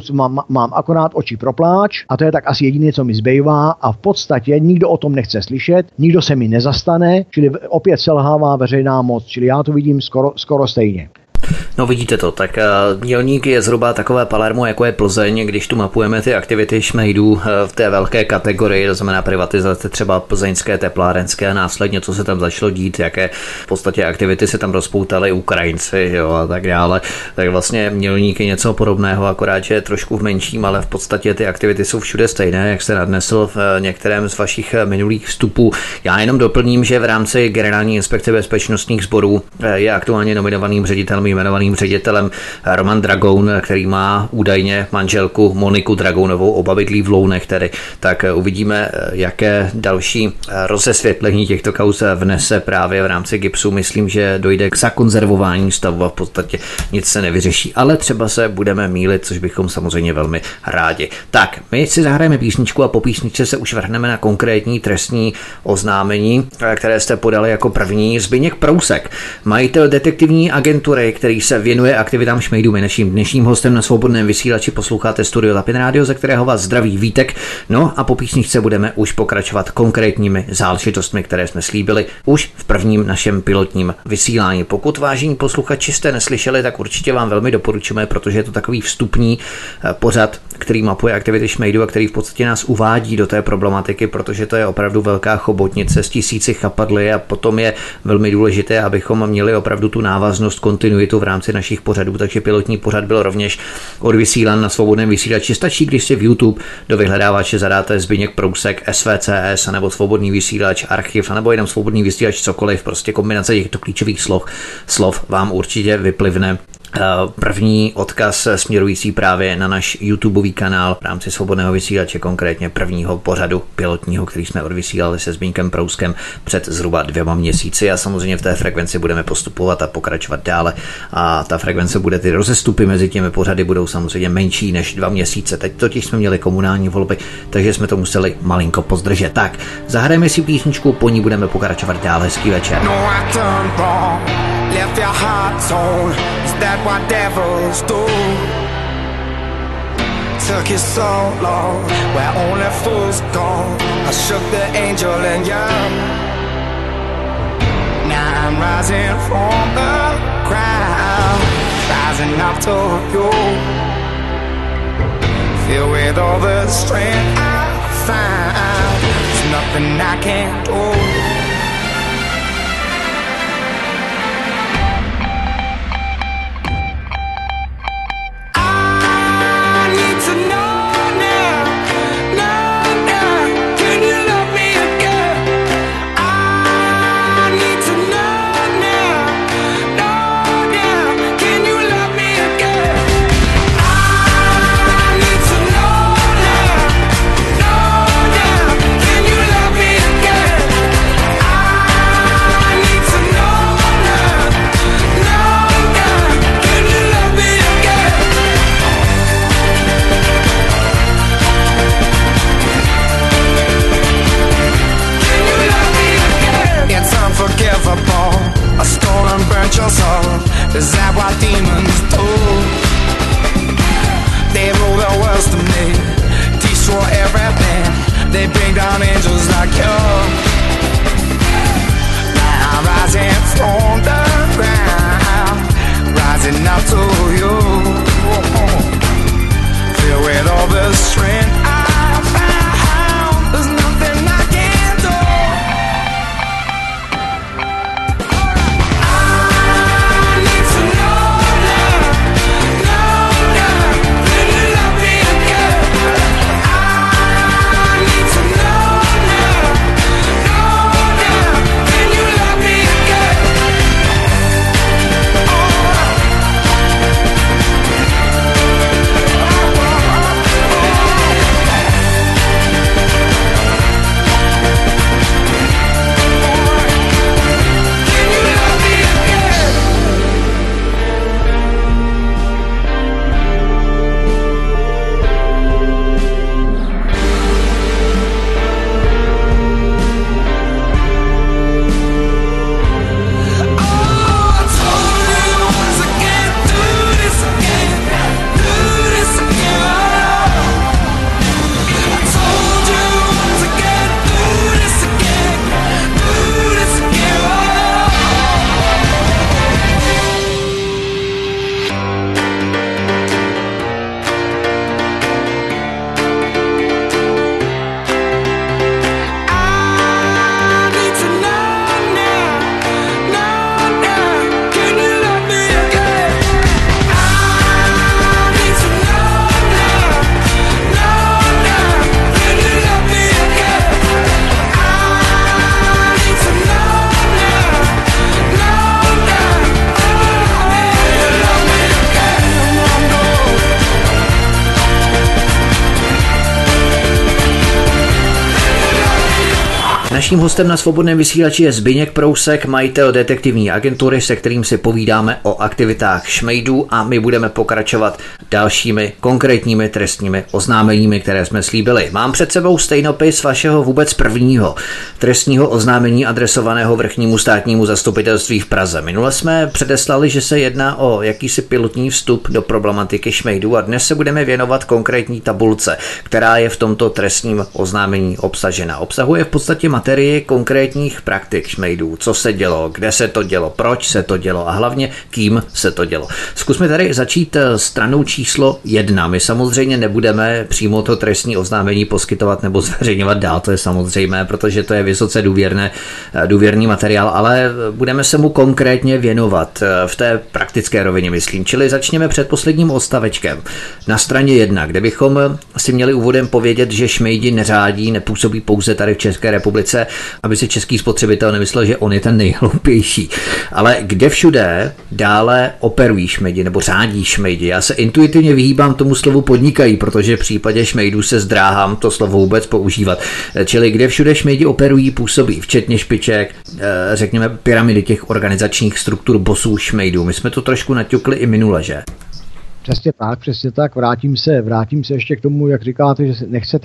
mám akorát oči pro pláč a to je tak asi jediné, co mi zbývá a v podstatě nikdo o tom nechce slyšet, nikdo se mi nezastane, čili opět selhává veřejná moc, čili já to vidím skoro stejně.
No vidíte to, tak Mělník je zhruba takové Palermo, jako je Plzeň, když tu mapujeme ty aktivity šmejdů v té velké kategorii, to znamená privatizace třeba plzeňské teplárenské a následně, co se tam začalo dít, jaké v podstatě aktivity se tam rozpoutali Ukrajinci, jo, a tak dále. Tak vlastně Mělník je něco podobného, akorát, že je trošku v menším, ale v podstatě ty aktivity jsou všude stejné, jak se nadnesl v některém z vašich minulých vstupů. Já jenom doplním, že v rámci Generální inspekce bezpečnostních sborů je aktuálně nominovaným jmenovaným ředitelem Roman Dragoun, který má údajně manželku Moniku Dragounovou, oba bydlí v Lounech tedy. Tak uvidíme, jaké další rozesvětlení těchto kauz vnese právě v rámci GIBSu. Myslím, že dojde k zakonzervování stavu a v podstatě nic se nevyřeší, ale třeba se budeme mýlit, což bychom samozřejmě velmi rádi. Tak, my si zahrajeme písničku a po písničce se už vrhneme na konkrétní trestní oznámení, které jste podali jako první. Zbyněk Prousek, majitel detektivní agentury, který se věnuje aktivitám šmejdů. Naším dnešním hostem na Svobodném vysílači posloucháte Studio Tapin Radio, ze kterého vás zdraví Vítek. No a po písničce budeme už pokračovat konkrétními záležitostmi, které jsme slíbili už v prvním našem pilotním vysílání. Pokud, vážení posluchači, jste neslyšeli, tak určitě vám velmi doporučujeme, protože je to takový vstupní pořad, který mapuje aktivity šmejdů a který v podstatě nás uvádí do té problematiky, protože to je opravdu velká chobotnice s tisíci chapadly a potom je velmi důležité, abychom měli opravdu tu návaznost, kontinuitu v rámci našich pořadů, takže pilotní pořad byl rovněž odvysílán na Svobodném vysílači. Stačí, když si v YouTube do vyhledávače zadáte Zbyněk Prousek, SVCS, nebo Svobodný vysílač, archiv, nebo jenom Svobodný vysílač, cokoliv, prostě kombinace těchto klíčových slov vám určitě vyplivne První odkaz směrující právě na náš YouTubeový kanál v rámci Svobodného vysílače, konkrétně prvního pořadu pilotního, který jsme odvysílali se Zbyňkem Prouskem před zhruba 2 měsíci, a samozřejmě v té frekvenci budeme postupovat a pokračovat dále, a ta frekvence bude, ty rozestupy mezi těmi pořady budou samozřejmě menší než 2 měsíce. Teď totiž jsme měli komunální volby, takže jsme to museli malinko pozdržet. Tak, zahrajeme si písničku, po ní budeme pokračovat dále. Hezký večer.
Left your heart torn, is that what devils do? Took you so long, where only fools go. I shook the angel in you. Now I'm rising from the ground, rising up to you. Filled with all the strength I found, there's nothing I can't do. I stole and burnt your soul. Is that what demons do? They rule the world to me, destroy everything. They bring down angels like you. Now I'm rising from the ground, rising up to you. Filled with all the strength I found, there's nothing I can't do.
Naším hostem na Svobodném vysílači je Zbyněk Prousek, majitel detektivní agentury, se kterým si povídáme o aktivitách šmejdů, a my budeme pokračovat dalšími konkrétními trestními oznámeními, které jsme slíbili. Mám před sebou stejnopis vašeho vůbec prvního trestního oznámení adresovaného Vrchnímu státnímu zastupitelství v Praze. Minule jsme předeslali, že se jedná o jakýsi pilotní vstup do problematiky šmejdů, a dnes se budeme věnovat konkrétní tabulce, která je v tomto trestním oznámení obsažena. Obsahuje v podstatě materii konkrétních praktik šmejdů, co se dělo, kde se to dělo, proč se to dělo a hlavně kým se to dělo. Zkusme tady začít stranou číslo 1. My samozřejmě nebudeme přímo to trestní oznámení poskytovat nebo zveřejňovat dál, to je samozřejmé, protože to je vysoce důvěrný materiál, ale budeme se mu konkrétně věnovat v té praktické rovině, myslím. Čili začněme předposledním odstavečkem. Na straně 1, kde bychom si měli úvodem povědět, že šmejdi neřádí, nepůsobí pouze tady v České republice, republice, aby si český spotřebitel nemyslel, že on je ten nejhloupější. Ale kde všude dále operují šmejdi nebo řádí šmejdi? Já se intuitivně vyhýbám tomu slovu podnikají, protože v případě šmejdů se zdráhám to slovo vůbec používat. Čili kde všude šmejdi operují, působí, včetně špiček, řekněme pyramidy těch organizačních struktur bossů šmejdů. My jsme to trošku naťukli i minule, že?
Přesně tak. Vrátím se ještě k tomu, jak říkáte, že nechcete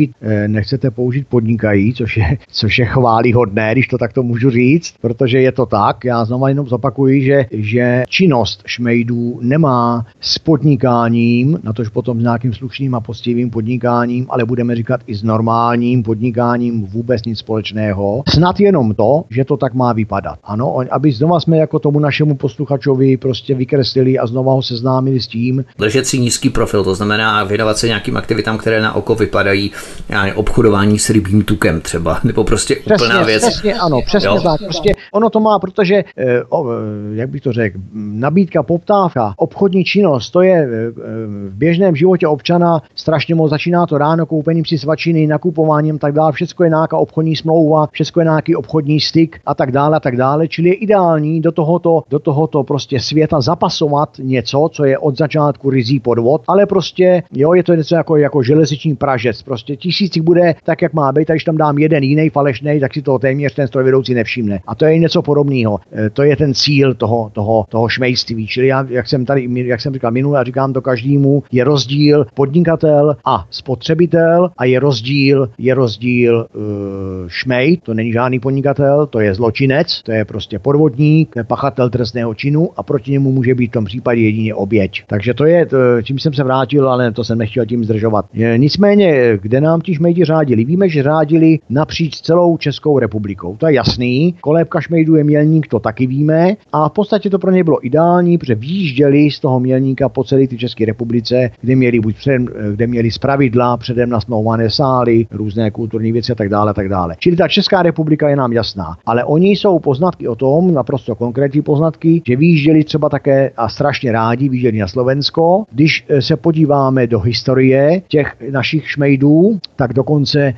použít podnikají, což je chvályhodné, když to takto můžu říct, protože je to tak. Já znovu jenom zopakuji, že činnost šmejdů nemá s podnikáním, natož potom s nějakým slušným a poctivým podnikáním, ale budeme říkat i s normálním podnikáním vůbec nic společného. Snad jenom to, že to tak má vypadat. Ano, aby znova jsme jako tomu našemu posluchačovi prostě vykreslili a znova ho seznámili s tím,
držet si nízký profil, to znamená věnovat se nějakým aktivitám, které na oko vypadají, obchodování s rybím tukem třeba, nebo prostě úplná věc.
Přesně tak. Prostě ono to má, protože, jak bych to řekl, nabídka, poptávka, obchodní činnost, to je v běžném životě občana strašně moc. Začíná to ráno koupením si svačiny, nakupováním tak dále, všechno je nějaká obchodní smlouva, všechno je nějaký obchodní styk a tak dále, čili je ideální do tohoto prostě světa zapasovat něco, co je od začátku rizí podvod, ale prostě, je to něco jako železniční pražec, prostě 1000 bude tak, jak má být, a když tam dám jeden jiný falešnej, tak si to téměř ten strojvedoucí nevšimne. A to je něco podobného. To je ten cíl toho šmejství. Čili jak jsem říkal minule, a říkám to každému, je rozdíl podnikatel a spotřebitel a je rozdíl šmejd, to není žádný podnikatel, to je zločinec, to je prostě podvodník, to je pachatel trestného činu a proti němu může být v tom případě jedině oběť. Takže to je, čím jsem se vrátil, ale to jsem nechtěl tím zdržovat. Nicméně, kde nám ti šmejdi řádili? Víme, že řádili napříč celou Českou republikou. To je jasný. Kolébka šmejdů je Mělník, to taky víme. A v podstatě to pro ně bylo ideální, protože výjížděli z toho Mělníka po celé ty České republice, kde měli zpravidla předem nasmlouvané sály, různé kulturní věci a tak dále. Čili ta Česká republika je nám jasná. Ale oni jsou poznatky o tom, naprosto konkrétní poznatky, že výjížděli třeba také a strašně rádi výjížděli na Slovensko. Když se podíváme do historie těch našich šmejdů, tak dokonce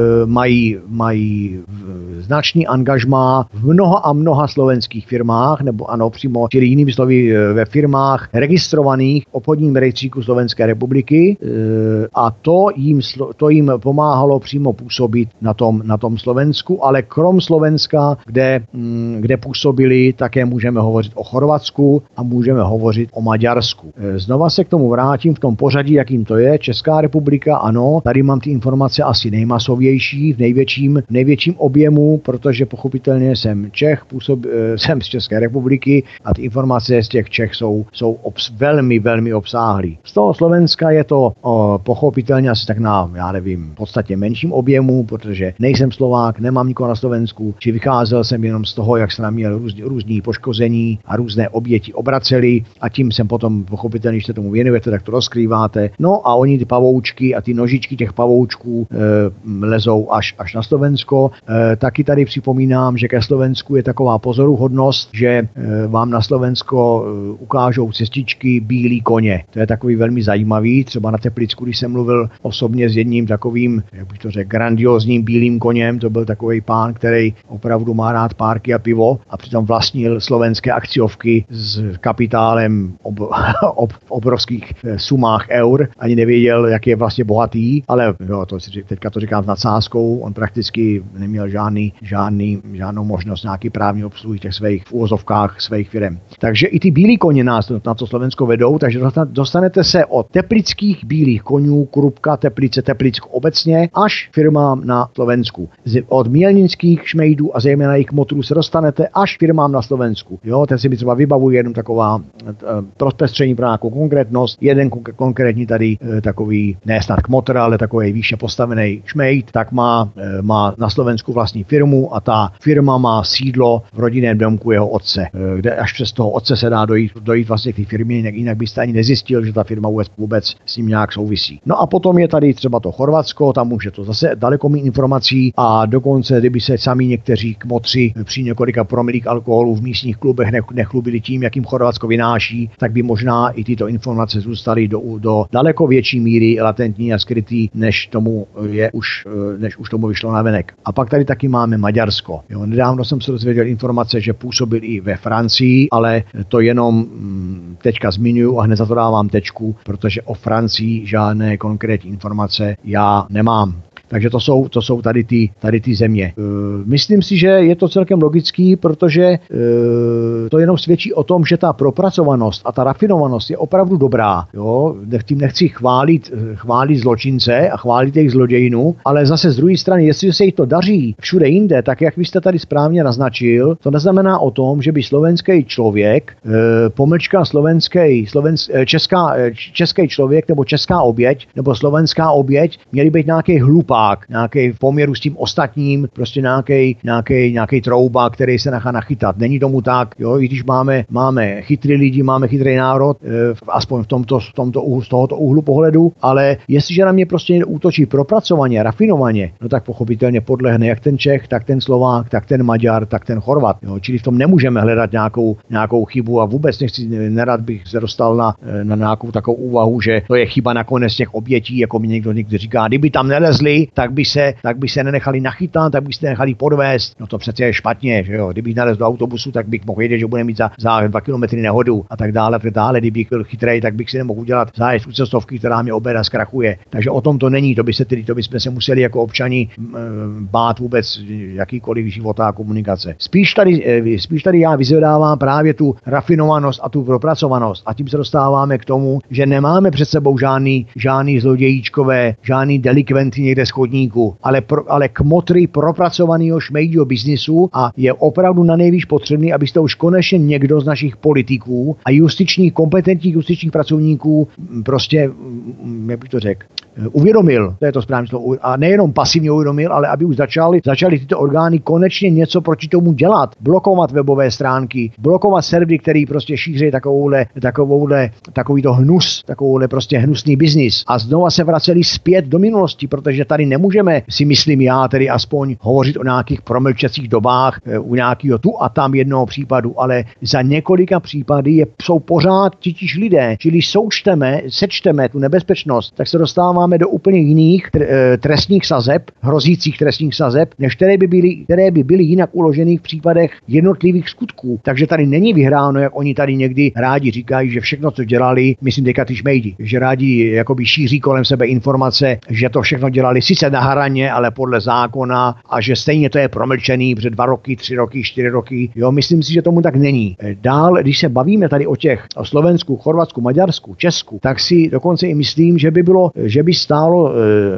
mají značný angažmá v mnoha slovenských firmách, nebo ano, přímo, čili jinými slovy ve firmách registrovaných v obchodním rejstříku Slovenské republiky, a to jim pomáhalo přímo působit na tom Slovensku, ale krom Slovenska, kde působili, také můžeme hovořit o Chorvatsku a můžeme hovořit o Maďarsku. Znova se k tomu vrátím v tom pořadí, jakým to je. Česká republika, ano, tady mám ty informace asi nejmasovější, v největším objemu, protože pochopitelně jsem Čech, jsem z České republiky a ty informace z těch Čech jsou velmi obsáhlý. Z toho Slovenska je to pochopitelně asi tak na, já nevím, v podstatě menším objemu, protože nejsem Slovák, nemám nikoho na Slovensku, či vycházel jsem jenom z toho, jak se nám měl různý poškození a různé oběti obraceli a tím jsem potom pochopitelně, když se tomu věnujete, tak to rozkrýváte. No a oni ty pavoučky a ty nožičky těch pavoučků lezou až na Slovensko. Taky tady připomínám, že ke Slovensku je taková pozoruhodnost, že vám na Slovensko ukážou cestičky bílý koně. To je takový velmi zajímavý. Třeba na Teplicku, když jsem mluvil osobně s jedním takovým, jak bych to řekl, grandiózním bílým koněm, to byl takový pán, který opravdu má rád párky a pivo a přitom vlastnil slovenské akciovky s kapitálem v obrovských sumách eur. Ani nevěděl, jak je vlastně bohatý, ale teďka to říkám s nadsázkou, on prakticky neměl žádnou možnost nějaký právní obsluhy těch svých uvozovkách svých firem. Takže i ty bílí koně nás na to Slovensko vedou, takže dostanete se od teplických bílých konů, Krupka, Teplice, Teplicko obecně, až firmám na Slovensku. Od mělnických šmejdů a zejména jejich motorů se dostanete až firmám na Slovensku. Jo, ten si mi třeba vybavuje jenom taková rozpestření pro nějakou konkrétnost. Jeden konkrétní tady takový, ne snad kmotr, ale takový výše postavený šmejd, tak má na Slovensku vlastní firmu a ta firma má sídlo v rodinném domku jeho otce, kde až přes toho otce se dá dojít vlastně k té firmě, jinak byste ani nezjistil, že ta firma vůbec s ním nějak souvisí. No a potom je tady třeba to Chorvatsko, tam už je to zase daleko méně informací a dokonce, kdyby se sami někteří kmotři při několika promilích alkoholu v místních klubech nechlubili tím, jak jim Chorvatsko vynáší, tak by možná i tyto informace zůstaly do daleko větší míry latentní a skrytý, než už tomu vyšlo navenek. A pak tady taky máme Maďarsko. Jo, nedávno jsem se dozvěděl informace, že působil i ve Francii, ale to jenom teďka zmiňuji a hned za to dávám tečku, protože o Francii žádné konkrétní informace já nemám. Takže to jsou tady ty země. Myslím si, že je to celkem logický, protože to jenom svědčí o tom, že ta propracovanost a ta rafinovanost je opravdu dobrá. Jo? Tím nechci chválit zločince a chválit jejich zlodějinu, ale zase z druhé strany, jestli se jí to daří všude jinde, tak jak vy jste tady správně naznačil, to neznamená o tom, že by slovenský člověk, český člověk nebo česká oběť nebo slovenská oběť měli být nějaký hlupák, nějaký v poměru s tím ostatním, prostě nějaký trouba, který se nechá nachytat. Není tomu tak, jo, i když máme chytrý lidi, máme chytrý národ, aspoň z tohoto úhlu pohledu, ale jestliže na mě prostě útočí propracovaně, rafinovaně, no tak pochopitelně podlehne jak ten Čech, tak ten Slovák, tak ten Maďar, tak ten Chorvat. Jo. Čili v tom nemůžeme hledat nějakou chybu a vůbec nerad bych se dostal na nějakou takovou úvahu, že to je chyba nakonec těch obětí, jako mi někdo říká, kdyby tam nelezli, tak by se nenechali nachytat, tak by se nechali podvést. No to přece je špatně, že jo. Kdybych nalez do autobusu, tak bych mohl vědět, že bude mít za 2 kilometry nehodu a tak dále. Kdybych byl chytrej, tak bych si nemohl udělat zájezd u cestovky, která mě obeda zkrachuje. Takže o tom to není, to bychom se museli jako občani bát vůbec jakýkoliv života a komunikace. Spíš tady já vyzvedávám právě tu rafinovanost a tu propracovanost a tím se dostáváme k tomu, že nemáme před sebou žádný zlodějíčkové, žádný delikventy někde z chodníku, ale kmotry propracovaného šmejdího biznisu a je opravdu na nejvíc potřebný, abyste už konečně někdo z našich politiků a kompetentních justičních pracovníků prostě, jak bych to řekl, uvědomil, to je to správné slovo, a nejenom pasivně uvědomil, ale aby už začaly tyto orgány konečně něco proti tomu dělat, blokovat webové stránky, blokovat servery, který prostě šíří takovýto hnus, takovouhle prostě hnusný biznis a znova se vraceli zpět do minulosti, protože tady nemůžeme, si myslím já, tedy aspoň hovořit o nějakých promlčecích dobách u nějakého tu a tam jednoho případu, ale za několika případy jsou pořád titíž lidé, čili sečteme tu nebezpečnost, tak se dostáváme do úplně jiných trestních sazeb, hrozících trestních sazeb, než které by byly jinak uloženy v případech jednotlivých skutků. Takže tady není vyhráno, jak oni tady někdy rádi říkají, že všechno, co dělali, myslím teďka ty šmejdi, že rádi jakoby šíří kolem sebe informace, že to všechno dělali sice na hraně, ale podle zákona a že stejně to je promlčený před 2 roky, 3 roky, 4 roky. Jo, myslím si, že tomu tak není. Dál, když se bavíme tady o Slovensku, Chorvatsku, Maďarsku, Česku, tak si dokonce i myslím, že by stálo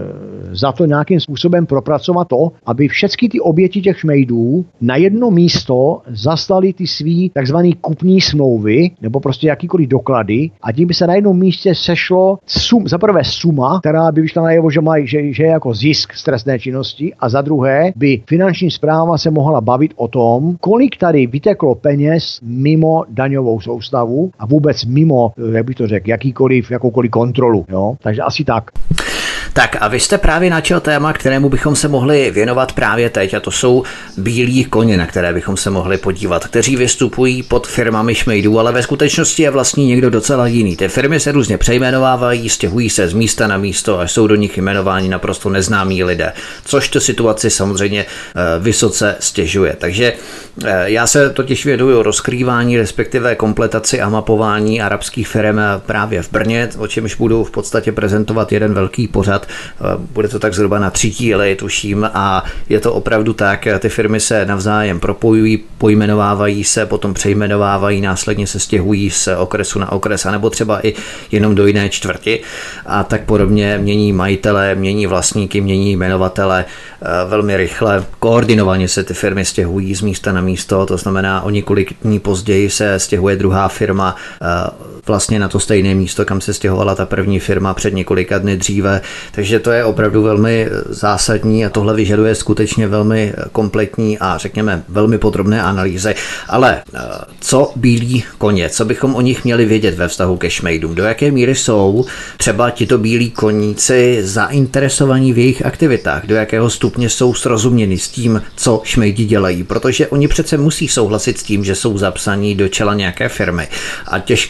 za to nějakým způsobem propracovat to, aby všechny ty oběti těch šmejdů na jedno místo zaslali ty svý takzvaný kupní smlouvy nebo prostě jakýkoliv doklady a tím by se na jednom místě sešlo za prvé suma, která by vyšla najevo, že je jako zisk z trestné činnosti a za druhé by finanční správa se mohla bavit o tom, kolik tady vyteklo peněz mimo daňovou soustavu a vůbec mimo, jak bych to řekl, jakoukoliv kontrolu. Jo? Takže asi tak.
Tak a vy jste právě načal téma, kterému bychom se mohli věnovat právě teď, a to jsou bílí koně, na které bychom se mohli podívat, kteří vystupují pod firmami šmejdů, ale ve skutečnosti je vlastní někdo docela jiný. Ty firmy se různě přejmenovávají, stěhují se z místa na místo a jsou do nich jmenováni naprosto neznámí lidé, což tu situaci samozřejmě vysoce stěžuje. Takže já se totiž věnuju rozkrývání, respektive kompletaci a mapování arabských firm právě v Brně, o čemž budu v podstatě prezentovat jeden velký pořad. Bude to tak zhruba na 3 díly, tuším, a je to opravdu tak, ty firmy se navzájem propojují, pojmenovávají se, potom přejmenovávají, následně se stěhují z okresu na okres, anebo třeba i jenom do jiné čtvrti a tak podobně mění majitele, mění vlastníky, mění jmenovatele velmi rychle, koordinovaně se ty firmy stěhují z místa na místo, to znamená o několik dní později se stěhuje druhá firma vlastně na to stejné místo, kam se stěhovala ta první firma před několika dny dříve. Takže to je opravdu velmi zásadní a tohle vyžaduje skutečně velmi kompletní a řekněme velmi podrobné analýzy. Ale co bílí koně? Co bychom o nich měli vědět ve vztahu ke šmejdům? Do jaké míry jsou třeba tito bílí koníci zainteresovaní v jejich aktivitách? Do jakého stupně jsou srozuměni s tím, co šmejdi dělají? Protože oni přece musí souhlasit s tím, že jsou zapsaní do čela nějaké firmy a těžko s tím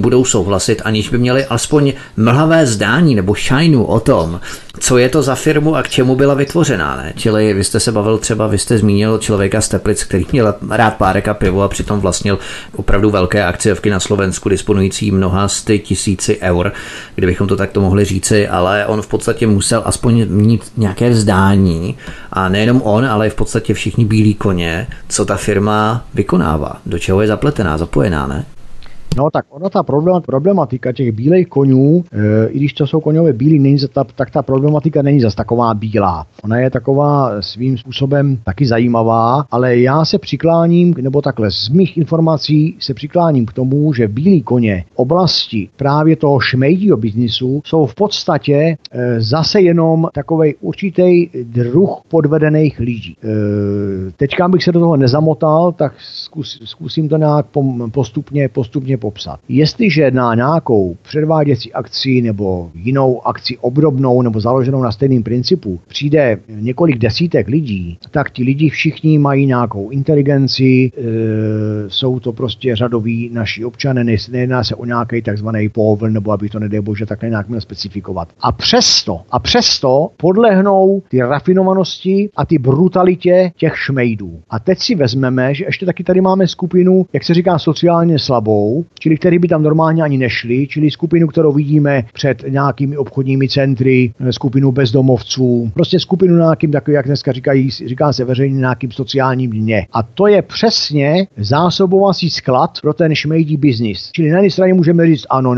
budou souhlasit, aniž by měli alespoň mlhavé zdání nebo šajnu o tom, co je to za firmu a k čemu byla vytvořená. Ne? Čili vy jste se bavil třeba, vy jste zmínil člověka z Teplic, který měl rád párek a pivo a přitom vlastnil opravdu velké akciovky na Slovensku, disponující mnoha tisíci eur, kdybychom to takto mohli říci, ale on v podstatě musel aspoň mít nějaké zdání a nejenom on, ale v podstatě všichni bílí koně, co ta firma vykonává, do čeho je zapletená, zapojená, ne?
No tak ona ta problematika těch bílejch konňů, i když to jsou koňové bílí, tak ta problematika není zas taková bílá. Ona je taková svým způsobem taky zajímavá, ale já se přikláním, nebo takhle z mých informací se přikláním k tomu, že bílí koně oblasti právě toho šmejdího biznisu jsou v podstatě zase jenom takovej určitý druh podvedených lidí. Teďka bych se do toho nezamotal, tak zkusím to nějak postupně popsat. Jestliže na nějakou předváděcí akci nebo jinou akci obdobnou nebo založenou na stejném principu přijde několik desítek lidí, tak ti lidi všichni mají nějakou inteligenci, jsou to prostě řadoví naši občané, nejedná se o nějaký takzvaný povl, nebo aby to nedej bože takhle nějak měl specifikovat. A přesto podlehnou ty rafinovanosti a ty brutalitě těch šmejdů. A teď si vezmeme, že ještě taky tady máme skupinu, jak se říká, sociálně slabou, čili který by tam normálně ani nešli, čili skupinu, kterou vidíme před nějakými obchodními centry, skupinu bezdomovců, prostě skupinu nějakým takový, jak dneska říká se veřejně, nějakým sociálním dně. A to je přesně zásobovací sklad pro ten šmejdí biznis. Čili na jedné straně můžeme říct, ano,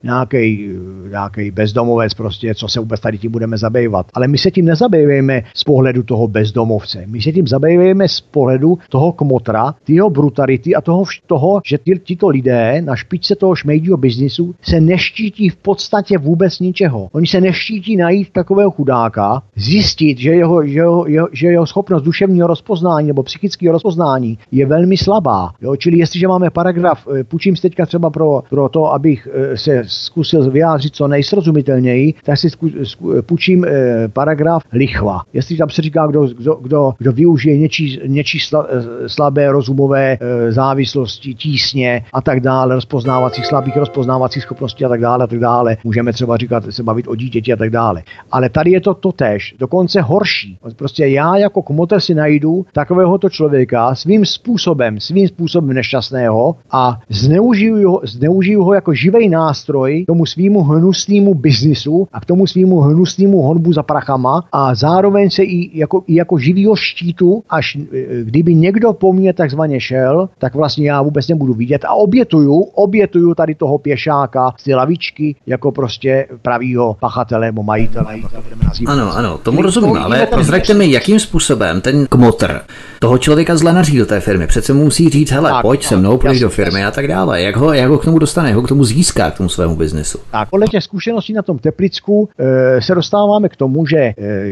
nějaký bezdomovec, prostě, co se vůbec tady tím budeme zabývat. Ale my se tím nezabývejme z pohledu toho bezdomovce. My se tím zabývejme z pohledu toho kmotra, jeho brutality a toho, že tito lidé na špičce toho šmejdího biznisu se neštítí v podstatě vůbec ničeho. Oni se neštítí najít takového chudáka, zjistit, že jeho schopnost duševního rozpoznání nebo psychického rozpoznání je velmi slabá. Jo? Čili jestliže máme paragraf, půjčím si teďka třeba pro to, abych se zkusil vyjádřit co nejsrozumitelněji, tak si půjčím paragraf lichva. Jestli tam se říká, kdo využije něčí slabé rozumové závislosti, tísně a tak dále, slabých rozpoznávacích schopností a tak dále. Můžeme třeba říkat, se bavit o dítěti a tak dále. Ale tady je to totéž, dokonce horší. Prostě já jako kmotr si najdu takovéhoto člověka svým způsobem nešťastného a zneužiju ho jako živej nástroj k tomu svýmu hnusnému biznisu a k tomu svýmu hnusnému honbu za prachama a zároveň se i jako živýho štítu, až kdyby někdo po mně takzvaně šel, tak vlastně já vůbec nebudu vidět a obětuju tady toho pěšáka z ty lavičky jako prostě pravýho pachatele nebo majitele.
Ano, tomu rozumím, ale prozraďte mi, jakým způsobem ten kmotr toho člověka zle nařídil té firmy. Přece musí říct, hele, pojď se mnou, půjdeš do firmy a tak dále. Jak ho k tomu dostane, jak ho k tomu získá, k tomu svému biznesu? Tak,
podle těch zkušeností na tom Teplicku se dostáváme k tomu, že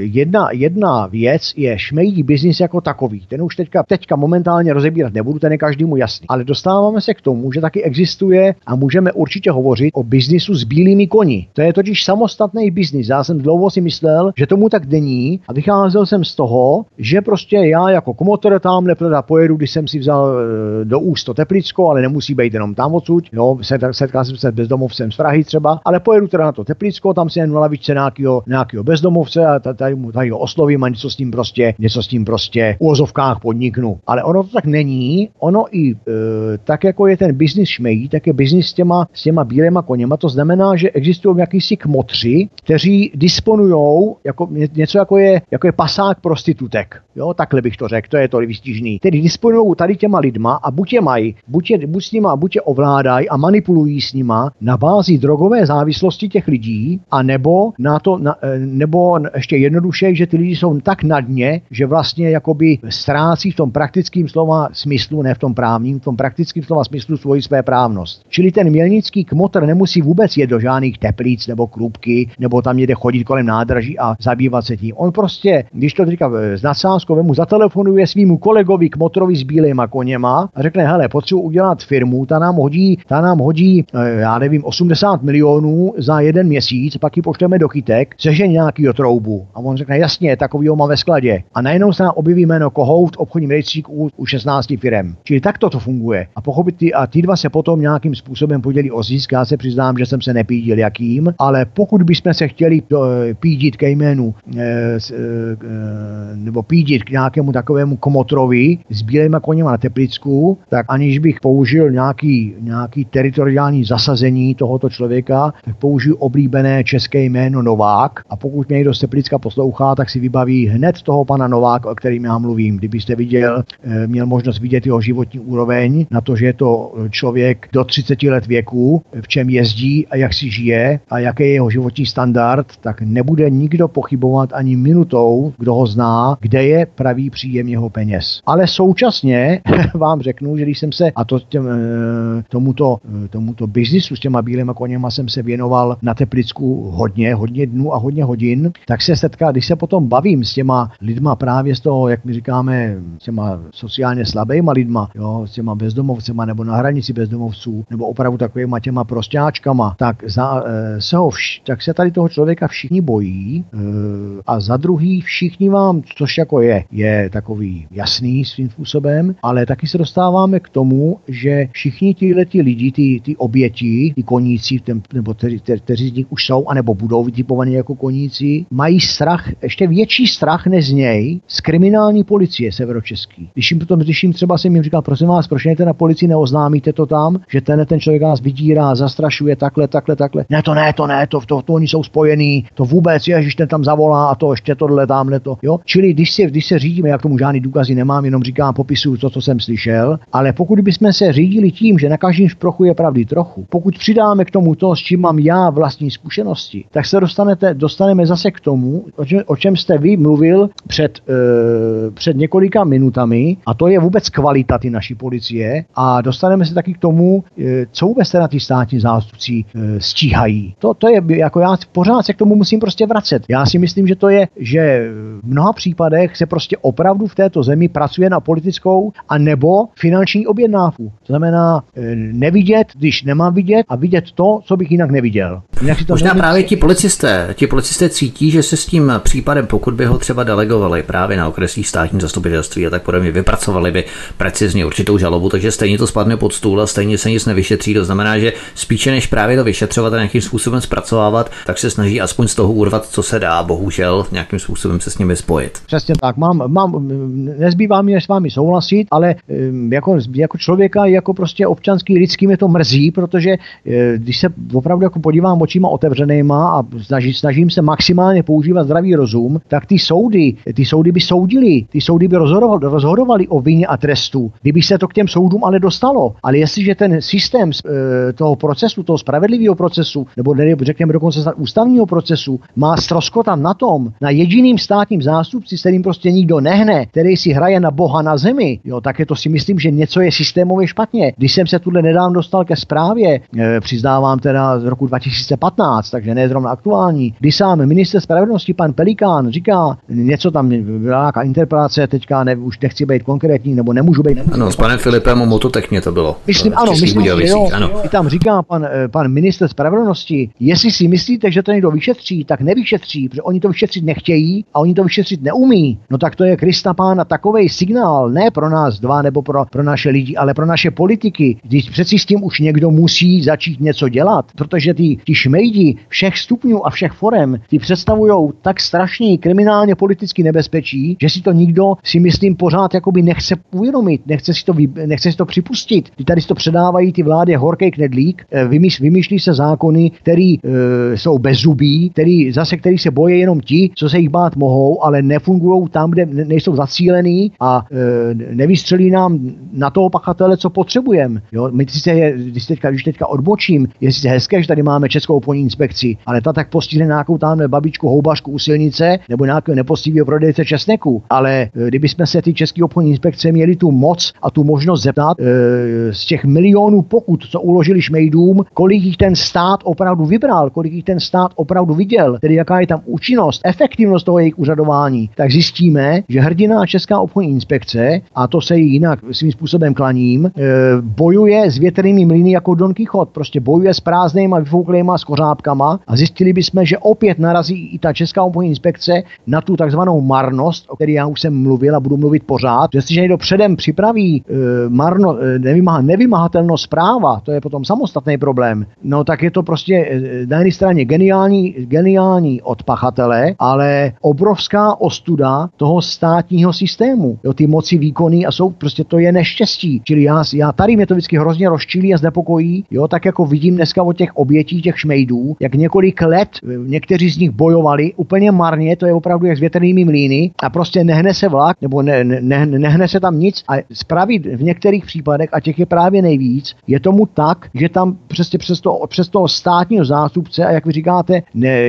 jedna věc je šmejdí biznis jako takový. Ten už teďka momentálně rozebírat nebudu, ten je každému jasný. Ale dostáváme se k tomu, že taky existuje a můžeme určitě hovořit o biznisu s bílými koni. To je totiž samostatný biznis. Já jsem dlouho si myslel, že tomu tak není a vycházel jsem z toho, že prostě já jako kmotr tamhle pojedu, když jsem si vzal do úst to Teplicko, ale nemusí být jenom tam odsud. Jo, setkal jsem se s bezdomovcem z Prahy třeba, ale pojedu teda na to Teplicko, tam si jen na lavičce nějakého bezdomovce a tady ho oslovím a něco s tím prostě v uvozovkách podniknu. Ale ono to tak není. Ono i tak jako je ten biznis šmejí, tak je biznis s těma bílýma koněma. To znamená, že existují jakýsi kmotři, kteří disponujou něco jako je pasák prostitutek. Jo, takhle bych to řekl, to je to výstižný. Tedy disponují tady těma lidma a buď je ovládají a manipulují s nima na bázi drogové závislosti těch lidí, a nebo ještě jednodušeji, že ty lidi jsou tak na dně, že vlastně jakoby ztrácí v tom praktickém slova smyslu, ne v tom právním, v tom praktickém slova smyslu svoji svéprávnost. Čili ten mělnický kmotr nemusí vůbec jet do žádných Teplic nebo Krupky, nebo tam někde chodit kolem nádraží a zabývat se tím. On prostě, když to říká z nadsázkou, mu zatelefonuje svýmu kolegovi kmotrovi s bílejma koněma a řekne, hele, potřebuji udělat firmu, ta nám hodí, já nevím, 80 milionů za jeden měsíc, pak ji pošleme do Chytek, sežeň nějakýho troubu. A on řekne, jasně, takovýho mám ve skladě. A najednou se nám objeví jméno Kohout v obchodním rejstříku u 16 firem. Čili takto to funguje. A pochopit ty dva se potom nějakým způsobem podělí o zisk. Já se přiznám, že jsem se nepídil jakým, ale pokud bychom se chtěli pídit ke jménu nebo pídit k nějakému takovému komotrovi s bílejma koněma na Teplicku, tak aniž bych použil nějaký teritoriální zasazení tohoto člověka, tak použiju oblíbené české jméno Novák, a pokud mě někdo z Teplicka poslouchá, tak si vybaví hned toho pana Nováka, o kterým já mluvím. Kdybyste měl možnost vidět jeho životní úroveň, na to, že je to člověk do 30 let věku, v čem jezdí a jak si žije a jaký je jeho životní standard, tak nebude nikdo pochybovat ani minutou, kdo ho zná, kde je pravý příjem jeho peněz. Ale současně vám řeknu, že když jsem se, a to tomuto biznisu s těma bílýma koněma jsem se věnoval na Teplicku hodně dnů a hodně hodin, tak se když se potom bavím s těma lidma právě z toho, jak my říkáme, s těma sociálně slabýma lidma, jo, s těma bezdomovcema nebo na hranici bezdomovců, nebo opravdu takovýma těma prostáčkama, tak se tady toho člověka všichni bojí a za druhý všichni vám, což jako je takový jasný svým způsobem, ale taky se dostáváme k tomu, že všichni ti lidi, ty oběti, ty koníci, nebo kteří z nich už jsou, anebo budou vytipovaní jako koníci, mají strach, ještě větší strach než z něj, z kriminální policie severočeský. Když jim třeba jsem jim říkal, prosím vás, proč nejte na policii, neoznámíte to tam, že ten člověk nás vydírá, zastrašuje, takhle. Ne, to oni jsou spojený, to vůbec, ježiš, ten tam zavolá a to ještě tohle, tamhle to, jo. Čili když se řídíme, jak tomu žádný důkazy nemám, jenom říkám, popisuju to, co jsem slyšel, ale pokud bychom se řídili tím, že na každém šprochu je pravdy trochu, pokud přidáme k tomu to, s čím mám já vlastní zkušenosti, tak se dostaneme zase k tomu, o čem jste vy mluvil před několika minutami, a to je vůbec kvalita ty naší policie, a dostaneme se taky k tomu, co vůbec teda ty státní zástupci stíhají. To je, jako já pořád se k tomu musím prostě vracet. Já si myslím, že v mnoha případech se prostě opravdu v této zemi pracuje na politickou a nebo finanční objednávku. To znamená nevidět, když nemám vidět, a vidět to, co bych jinak neviděl.
Možná právě ti policisté cítí, že se s tím případem, pokud by ho třeba delegovali právě na okresních státní zastupitelství a tak podobně, vypracovali by precizně určitou žalobu, takže stejně to spadne pod stůl a stejně se nic nevyšetří. To znamená, že spíše než právě to vyšetřovat a nějakým způsobem zpracovávat, tak se snaží aspoň z toho urvat, co se dá, bohužel nějakým způsobem se s nimi spojit.
Přesně tak. Nezbývá mi než s vámi souhlasit, ale jako člověka, jako prostě občanský lidský mě to mrzí, protože když se opravdu jako podívám očima otevřenýma a snažím se maximálně používat zdravý rozum, tak ty soudy by soudily, ty soudy by rozhodovaly o vině a trestu, kdyby se to k těm soudům ale dostalo. Ale jestliže ten systém toho procesu, toho spravedlivého procesu, nebo řekněme dokonce ústavního procesu, má ztroskotat na jediným státním zástupci, s kterým prostě nikdo nehne, který si hraje na Boha na zemi, jo, tak je to si myslím, že něco je systémově špatně. Když jsem se tuhle nedávno dostal ke zprávě, přiznávám teda z roku 2015, takže ne zrovna aktuální, kdy sám ministr spravedlnosti pan Pelikán říká, něco tam byla nějaká interpelace, teďka už nechci být konkrétní, nebo nemůžu být.
Ano, s panem Filipem Mototechně to bylo.
Myslím, že jo. I tam říká pan ministr spravedlnosti, jestli si myslíte, že to někdo vyšetří, tak nevyšetří, protože oni to vyšetřit nechtějí a oni to vyšetřit neumí. No tak to je Krista pána takovej signál, ne pro nás dva nebo pro naše lidi, ale pro naše politiky. Když přeci s tím už někdo musí začít něco dělat, protože ty šmejdi všech stupňů a všech forem, ty představujou tak strašný kriminálně politický nebezpečí, že si to nikdo, si myslím, pořád jakoby nechce uvědomit, nechce si to připustit. Ty tady si to předávají ty vlády horkej knedlík, vymýšlí se zákony, které jsou bezzubí, který se bojí jenom ti, co se jich bát mohou, ale nefungují tam, kde nejsou zacílený a nevystřelí nám na toho pachatele, co potřebujeme. Když teďka odbočím, je sice hezké, že tady máme Českou obchodní inspekci, ale ta tak postihne nějakou tamhle babičku houbařku u silnice nebo nějakého nepoctivého prodejce česneku. Ale kdyby jsme se ty České obchodní inspekce měli tu moc a tu možnost zeptat z těch milionů pokut, co uložili šmejdům, kolik jich ten stát opravdu vybral, kolik jich ten stát opravdu viděl, tedy jaká je tam účinnost, efektivnost toho jejich úřadování, tak zjistíme, že hrdinná Česká obchodní inspekce, a to se jí jinak svým způsobem klaním, bojuje s větrnými mlyny jako Don Quixote, prostě bojuje s prázdnýma, vyfouklejma, skořápkama a zjistili bychom, že opět narazí i ta Česká obchodní inspekce na tu takzvanou marnost, o které já už jsem mluvil a budu mluvit pořád. Jestliže někdo předem připraví nevymahatelnost práva, to je potom samostatný problém, no tak je to prostě na jedné straně geniální od pachatele, ale obrovská ostuda toho státního systému. Jo, ty moci výkonný a jsou, prostě to je neštěstí. Čili já tady mě to vždycky hrozně rozčílí a znepokojí, jo, tak jako vidím dneska od těch obětí, těch šmejdů, jak několik let někteří z nich bojovali úplně marně, to je opravdu jak s větrnými mlýny a prostě nehne se vlak, nebo nehne se tam nic a spravit v některých případech, a těch je právě nejvíc, je tomu tak, že tam přes toho státního zástupce, a jak vy říkáte,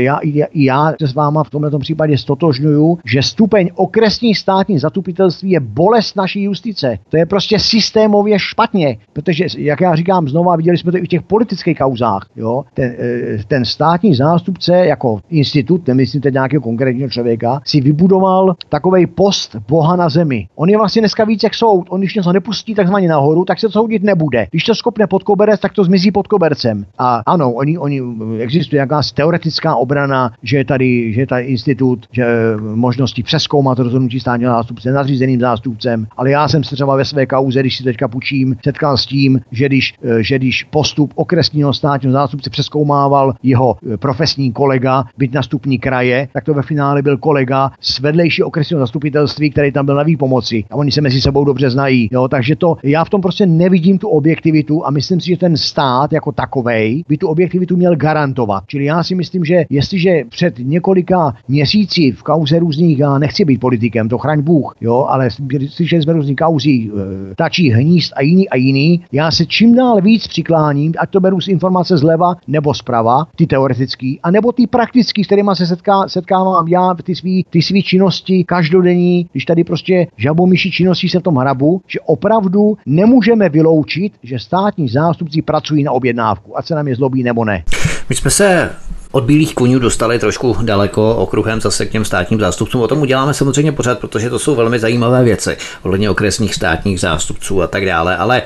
já se s váma v tomto případě stotožňuju, že stupeň okresní státní zastupitelství je bolest naší justice. To je prostě systémově špatně, protože, jak já říkám znova, viděli jsme to i v těch politických kauzách, jo, ten státní zástupce jako institut, nemyslím teď nějakého konkrétního člověka, si vybudoval takovej post Boha na zemi. On je vlastně dneska víc jak soud. On když něco nepustí takzvaně nahoru, tak se to soudit nebude. Když to skopne pod koberec, tak to zmizí pod kobercem. A ano, oni existuje jakási teoretická obrana, že je tady institut, že možnosti přezkoumat rozhodnutí státního zástupce nadřízeným zástupcem, ale já jsem se třeba ve své kauze, když si teďka půjčím, setkal s tím, že když postup okresního státního zástupce přezkoumával jeho profesní kolega, byť na stupni kraje, tak to ve finále byl kolega z vedlejší okresního zastupitelství, který tam byl na výpomoci. A oni se mezi sebou dobře znají. Jo, takže já v tom prostě nevidím tu objektivitu a myslím si, že ten stát jako takovej by tu objektivitu měl garantovat. Čili já si myslím, že jestliže před několika měsíci v kauze různých, já nechci být politikem, to chraň Bůh, jo, ale slyšeli jsme různých kauzí Ptačí hnízd a jiný, já se čím dál víc přikláním, ať to beru z informace zleva nebo zprava, ty teoretický, a nebo ty praktický, s kterýma se setkávám já v ty svý činnosti každodenní, když tady prostě žabomyší činností se v tom hrabu, že opravdu nemůžeme vyloučit, že státní zástupci pracují na objednávku, ať se nám je zlobí nebo ne.
My jsme se od bílých koňů dostali trošku daleko okruhem zase k těm státním zástupcům. O tom uděláme samozřejmě pořád, protože to jsou velmi zajímavé věci ohledně okresních státních zástupců a tak dále. Ale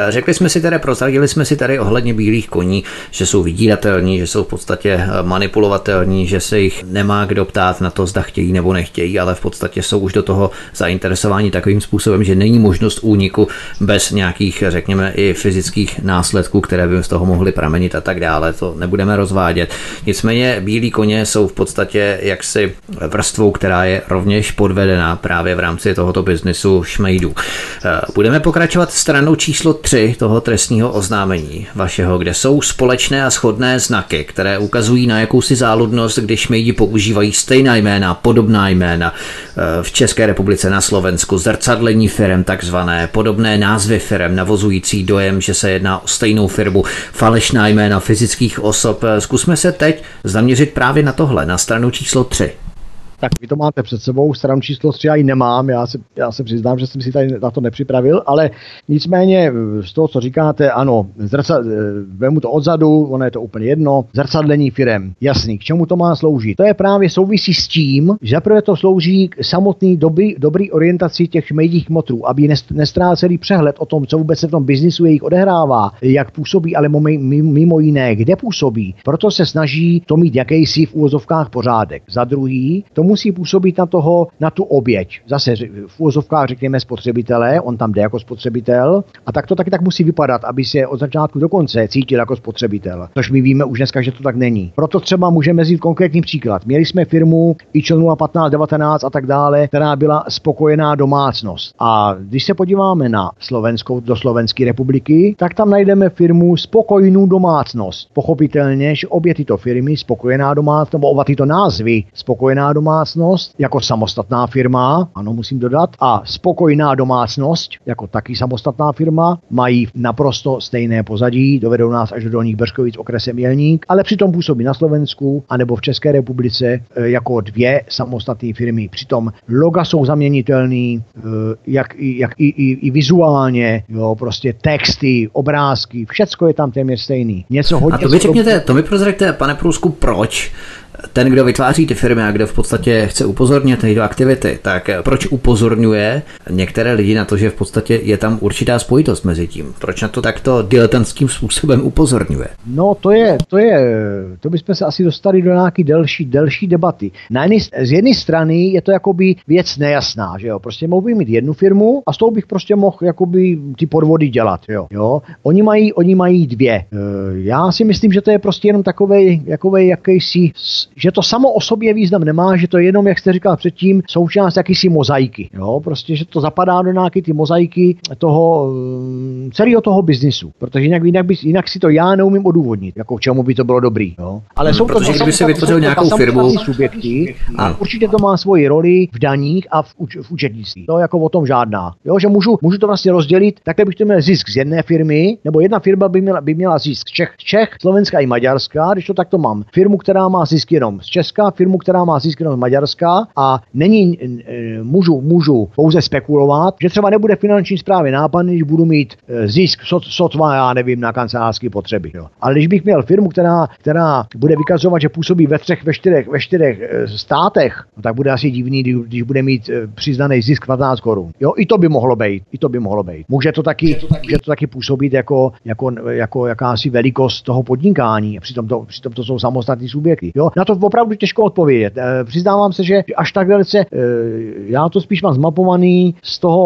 prozradili jsme si tady ohledně bílých koní, že jsou vydíratelní, že jsou v podstatě manipulovatelní, že se jich nemá kdo ptát na to, zda chtějí nebo nechtějí, ale v podstatě jsou už do toho zainteresováni takovým způsobem, že není možnost úniku bez nějakých, řekněme, i fyzických následků, které by z toho mohly pramenit a tak dále. To nebudeme rozvádět. Nicméně bílí koně jsou v podstatě jaksi vrstvou, která je rovněž podvedená právě v rámci tohoto biznesu šmejdů. Budeme pokračovat stranou číslo 3 toho trestního oznámení vašeho, kde jsou společné a shodné znaky, které ukazují na jakousi záludnost, když šmejdi používají stejná jména, podobná jména v České republice, na Slovensku, zrcadlení firem takzvané, podobné názvy firem navozující dojem, že se jedná o stejnou firmu, falešná jména fyzických osob. Zkusme se teď zaměřit právě na tohle, na stranu číslo 3.
Tak vy to máte před sebou, stranu číslo 3 já ji nemám, já se přiznám, že jsem si tady na to nepřipravil, ale nicméně z toho, co říkáte, ano, vemu to odzadu, ono je to úplně jedno, zrcadlení firem, jasný, k čemu to má sloužit? To je právě souvisí s tím, že zaprvé to slouží k samotný dobrý orientaci těch šmejdích kmotrů, aby nestráceli přehled o tom, co vůbec se v tom biznisu jejich odehrává, jak působí, ale mimo jiné, kde působí. Proto se snaží to mít jakýsi v úvozovkách pořádek. Za druhý, to musí působit na tu oběť. Zase v úvozovkách řekněme spotřebitele, on tam jde jako spotřebitel a tak to taky tak musí vypadat, aby se od začátku do konce cítil jako spotřebitel. Což my víme už dneska, že to tak není. Proto třeba můžeme vzít konkrétní příklad. Měli jsme firmu IČO 01519 a tak dále, která byla spokojená domácnost. A když se podíváme na Slovensko, do Slovenské republiky, tak tam najdeme firmu Spokojnou domácnost. Pochopitelně, že obě tyto firmy, Spokojená domácnost, nebo oba tyto názvy, Spokojená domácnost jako samostatná firma, ano, musím dodat, a Spokojná domácnost jako taky samostatná firma mají naprosto stejné pozadí, dovedou nás až do Dolních Beřkovic okresem Jelník, ale přitom působí na Slovensku anebo v České republice jako dvě samostatné firmy. Přitom loga jsou zaměnitelný, jak i vizuálně, jo, prostě texty, obrázky, všecko je tam téměř stejný. Něco hodně.
A to mi prozraďte, pane Průsku, proč ten, kdo vytváří ty firmy a kdo v podstatě chce upozornit tyto aktivity, tak proč upozorňuje některé lidi na to, že v podstatě je tam určitá spojitost mezi tím? Proč na to takto diletantským způsobem upozorňuje?
No to bychom se asi dostali do nějaké delší debaty. Z jedné strany je to jakoby věc nejasná, že jo? Prostě mohu mít jednu firmu a s tou bych prostě mohl jakoby ty podvody dělat, jo? Oni mají dvě. Já si myslím, že to je prostě jenom takovej jakýsi, že to samo o sobě význam nemá, že to je jenom, jak jste říkal předtím, součást jakýsi mozaiky, jo? Prostě, že to zapadá do nějaké ty mozaiky celého toho biznisu, protože jinak si to já neumím odůvodnit, jako k čemu by to bylo dobrý, jo? Ale jsou
protože kdyby si vytvořil nějakou firmu
subjekty, a určitě to má svoji roli v daních a v účetnictví. To jako o tom žádná. Jo, že můžu to vlastně rozdělit, takhle bych to měl zisk z jedné firmy, nebo jedna firma by měla zisk Čech, Slovenska i Maďarska, když to takto mám. Firmu, která má zisk jenom z Česka, firmu, která má zisk jenom z Maďarska a můžu pouze spekulovat, že třeba nebude finanční správě nápadný, když budu mít zisk sotva, já nevím, na kancelářské potřeby. Jo. Ale když bych měl firmu, která bude vykazovat, že působí ve čtyřech státech, no tak bude asi divný, když bude mít přiznaný zisk 15 korun. Jo, i to by mohlo být. Může to taky působit jako jakási velikost toho podnikání. Přitom to jsou samostatní subjekty. Jo, na to opravdu těžko odpovědět. Přiznávám se, že až tak velice, já to spíš mám zmapovaný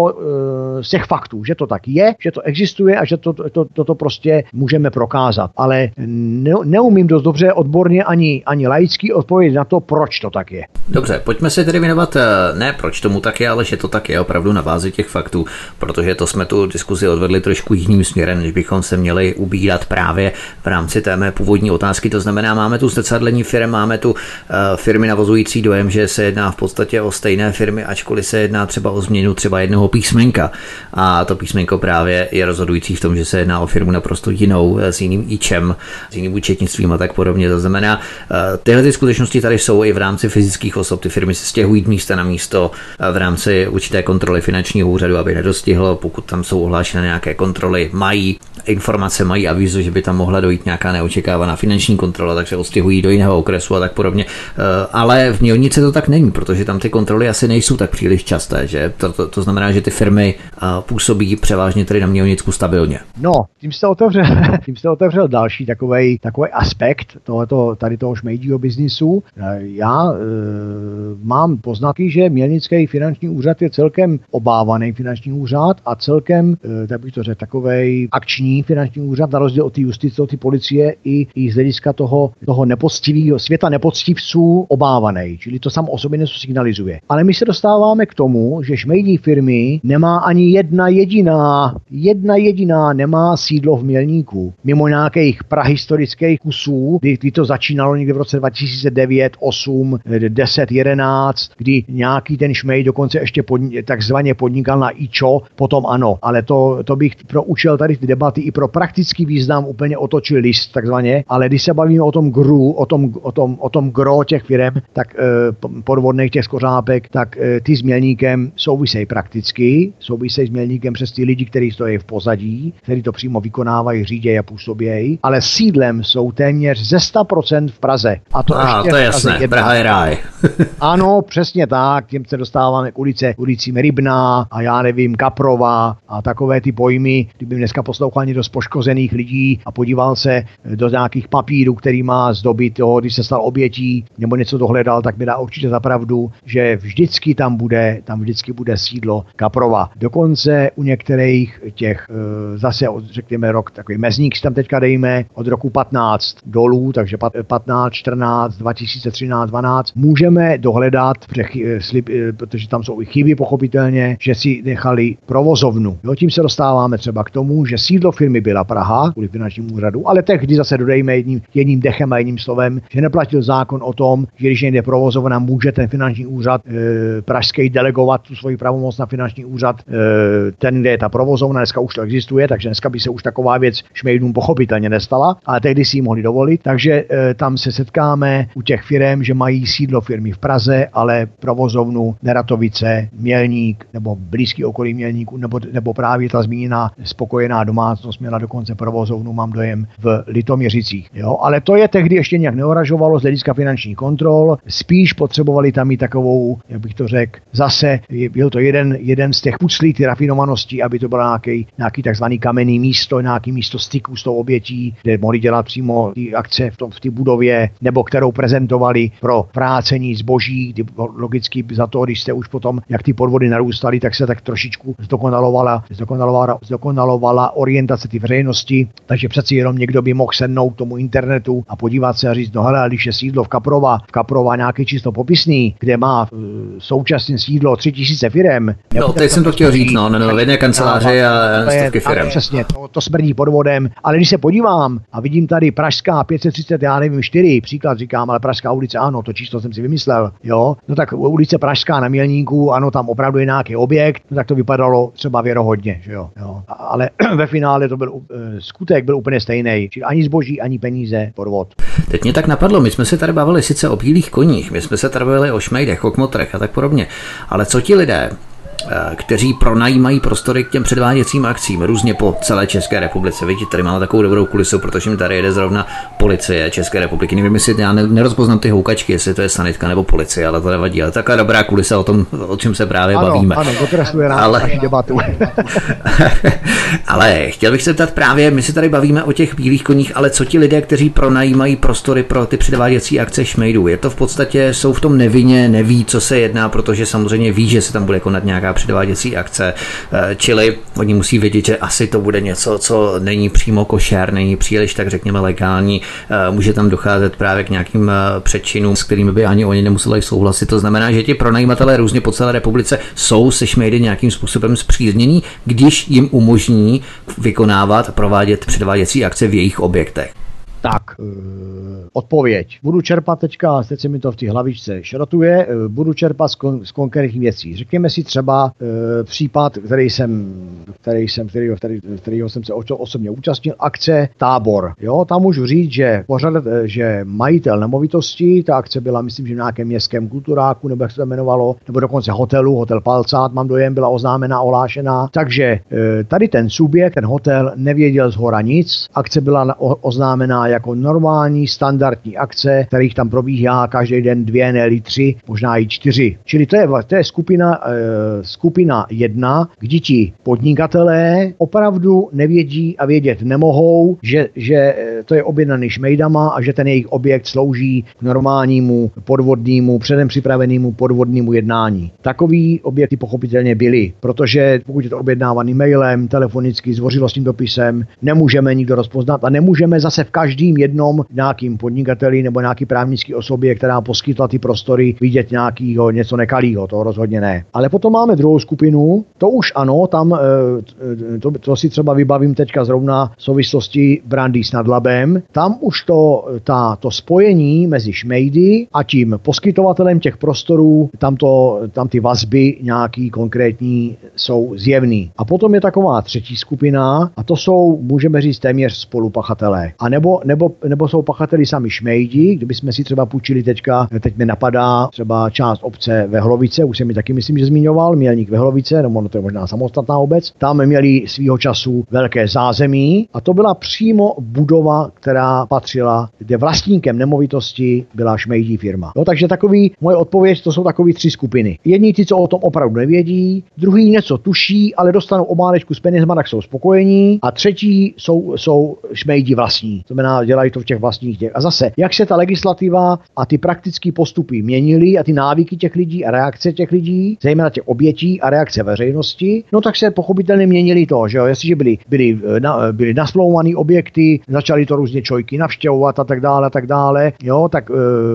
z těch faktů, že to tak je, že to existuje a že to prostě můžeme prokázat. Ale neumím dost dobře odborně ani laicky odpovědět na to, proč to tak je.
Dobře, pojďme se tedy věnovat ne proč tomu tak je, ale že to tak je opravdu na bázi těch faktů, protože to jsme tu diskuzi odvedli trošku jiným směrem, než bychom se měli ubírat právě v rámci té mé původní otázky. To znamená, máme tu zrcadlení firm, máme tu firmy navozující dojem, že se jedná v podstatě o stejné firmy, ačkoliv se jedná třeba o změnu třeba jednoho písmenka. A to písmenko právě je rozhodující v tom, že se jedná o firmu naprosto jinou, s jiným ičem, s jiným účetnictvím a tak podobně. To znamená, tyhle ty skutečnosti tady jsou i v rámci fyzických osob. Ty firmy se stěhují místa na místo v rámci určité kontroly finančního úřadu, aby nedostihlo, pokud tam jsou ohlášené nějaké kontroly, mají informace, mají avízo, že by tam mohla dojít nějaká neočekávaná finanční kontrola, takže odstěhují do jiného okresu a tak podobně. Ale v Mělnici to tak není, protože tam ty kontroly asi nejsou tak příliš časté, že? To znamená, že ty firmy působí převážně tady na Mělnicku stabilně.
No, tím jste otevřel další takový aspekt tady toho šmejdího biznisu. Já mám poznatky, že Mělnický finanční úřad je celkem obávaný finanční úřad a celkem, tak bych to řekl, takovej akční finanční úřad, na rozdíl od té justice, od té policie i z hlediska toho nepoctivého světa nepoctivců obávaný. Čili to samo o sobě něco signalizuje. Ale my se dostáváme k tomu, že šmejdí firmy nemá ani jedna jediná nemá sídlo v Mělníku. Mimo nějakých prahistorických kusů, kdy to začínalo někde v roce 2009, 8, 10, 11, kdy nějaký ten šmejd dokonce ještě takzvaně podnikal na IČO, potom ano. Ale to bych pro účel tady ty debaty i pro praktický význam úplně otočil list takzvaně. Ale když se bavíme o tom gru, o tom gro těch firem, tak podvodných těch skořápek, tak ty s Mělníkem souvisejí prakticky, souvisejí s Mělníkem přes ty lidi, kteří stojí v pozadí, kteří to přímo vykonávají, řídějí a působějí, ale sídlem jsou téměř ze 100% v Praze. A to ještě
to je jasné, Praha je ráj.
Ano, přesně tak, tím se dostáváme k ulici Rybná a já nevím, Kaprova a takové ty pojmy, kdyby dneska poslouchal někdo z poškozených lidí a podíval se do nějakých papírů, který má zdobit toho, když se stal obětí nebo něco dohledal, tak mi dá určitě za pravdu, že vždycky tam vždycky bude sídlo Kaprova. Dokonce u některých těch zase řekněme rok, takový mezník si tam teďka dejme od roku 15 dolů, takže 15, 14, 2013, 12 můžeme dohledat, protože tam jsou i chyby pochopitelně, že si nechali provozovnu. Jo, tím se dostáváme třeba k tomu, že sídlo firmy byla Praha kvůli finančnímu úřadu, ale tehdy zase dodejme jedním dechem a jedním slovem, že neplatil zákon o tom, že když někde provozovna, může ten finanční úřad pražský delegovat tu svoji pravomoc na finanční úřad, ten, kde je ta provozovna, dneska už to existuje, takže dneska by se už taková věc šmejdům pochopitelně nestala, ale tehdy si ji mohli dovolit, takže tam se setkáme u těch firem, že mají sídlo firmy v Praze, ale provozovnu Neratovice, Mělník nebo blízký okolí Mělníku, nebo právě ta zmíněná spokojená domácnost měla dokonce provozovnu, mám dojem, v Litoměřicích. Jo? Ale to je tehdy ještě nějak neoražovalo, z hlediska finančních kontrol, spíš potřebovali tam i takovou, jak bych to řekl, zase byl to jeden z těch puclí ty rafinovanosti, aby to bylo nějaký takzvaný kamenný místo, nějaký místo styku s tou obětí, kde mohli dělat přímo ty akce v té budově, nebo kterou prezentovali pro vrácení zboží, logicky za to, když jste už potom, jak ty podvody narůstaly, tak se tak trošičku zdokonalovala orientace ty veřejnosti, takže přeci jenom někdo by mohl sednout k tomu internetu a podívat se a říct, no hele, když je sídlo v Kaprova nějaký čisto popisný, kde má současně sídlo 3000 firem.
No, teď jsem to chtěl říct, v jedné kanceláři a stovky firem.
Přesně, to smrdí podvodem, ale když se podívám a vidím tady Pražská 530, já nevím, 4, příklad říkám, ale Pražská ulice, ano, to číslo jsem si vymyslel, jo, no tak ulice Pražská na Mělníku, ano, tam opravdu je nějaký objekt, no tak to vypadalo třeba věrohodně, že jo. Ale ve finále to byl skutek byl úplně stejný, čili ani zboží, ani peníze, podvod.
Teď mě tak napadlo, my jsme se tady bavili sice o bílých koních, my jsme se tady bavili o šmejdech, o kmotrech a tak podobně, ale co ti lidé, kteří pronajímají prostory k těm předváděcím akcím různě po celé České republice. Vidíte, tady máme takovou dobrou kulisu, protože mi tady jede zrovna policie České republiky. Nevím, jestli já nerozpoznám ty houkačky, jestli to je sanitka nebo policie, ale to nevadí. Ale taková dobrá kulisa o tom, o čem se právě bavíme.
Ano, dokresluje naši debatu.
Ale chtěl bych se ptat právě, my si tady bavíme o těch bílých koních, ale co ti lidé, kteří pronajímají prostory pro ty předváděcí akce šmejdů? Je to v podstatě, jsou v tom nevinně, neví, co se jedná, protože samozřejmě ví, že se tam bude konat nějaká předváděcí akce, čili oni musí vědět, že asi to bude něco, co není přímo košer, není příliš, tak řekněme, legální, může tam docházet právě k nějakým přečinům, s kterými by ani oni nemuseli souhlasit. To znamená, že ti pronajímatelé různě po celé republice jsou se šmejdy nějakým způsobem spříznění, když jim umožní vykonávat a provádět předváděcí akce v jejich objektech.
Tak, odpověď. Budu čerpat teďka, teď se mi to v té hlavičce šrotuje, budu čerpat z konkrétních věcí. Řekněme si třeba případ, kterýho jsem se osobně účastnil, akce Tábor. Jo, tam můžu říct, že majitel nemovitosti, ta akce byla, myslím, že v nějakém městském kulturáku, nebo jak se to jmenovalo, nebo dokonce hotelu, hotel Palcát, mám dojem, byla oznámená, ohlášená. Takže tady ten subjekt, ten hotel nevěděl zhora nic, akce byla oznámená jako normální standardní akce, kterých tam probíhá každý den 2, ne 3, možná i 4. Čili to je skupina 1, kdy ti podnikatelé opravdu nevědí a vědět nemohou, že to je objednaný šmejdama a že ten jejich objekt slouží k normálnímu podvodnému, předem připravenému podvodnému jednání. Takový objekty pochopitelně byly, protože pokud je to objednávaný mailem, telefonicky, zdvořilostním dopisem, nemůžeme nikdo rozpoznat a nemůžeme zase v každém jednom nějakým podnikateli nebo nějaký právnický osobě, která poskytla ty prostory, vidět nějakého něco nekalýho, to rozhodně ne. Ale potom máme druhou skupinu, to už ano, tam to si třeba vybavím teďka zrovna v souvislosti Brandy s Nadlabem, tam už to spojení mezi šmejdy a tím poskytovatelem těch prostorů, tam ty vazby nějaký konkrétní jsou zjevný. A potom je taková třetí skupina a to jsou, můžeme říct, téměř spolupachatelé. A nebo jsou pachateli sami šmejdi, kdybychom si třeba půjčili teď mi napadá třeba část obce Vehlovice, už jsem mi taky myslím, že zmiňoval, Mělník Vehlovice, no to je možná samostatná obec, tam měli svýho času velké zázemí a to byla přímo budova, která patřila, kde vlastníkem nemovitosti byla šmejdí firma. No, takže moje odpověď, to jsou takové 3 skupiny. Jedni ty, co o tom opravdu nevědí, druhý něco tuší, ale dostanou obálečku s penězma, tak jsou spokojení a třetí jsou šmejdi vlastní. To znamená, dělají to v těch vlastních těch. A zase, jak se ta legislativa a ty praktické postupy měnily a ty návyky těch lidí a reakce těch lidí, zejména těch obětí a reakce veřejnosti, no tak se pochopitelně měnily to, že jo, jestliže byly nasmlouvané objekty, začaly to různě čojky navštěvovat a tak dále, jo, tak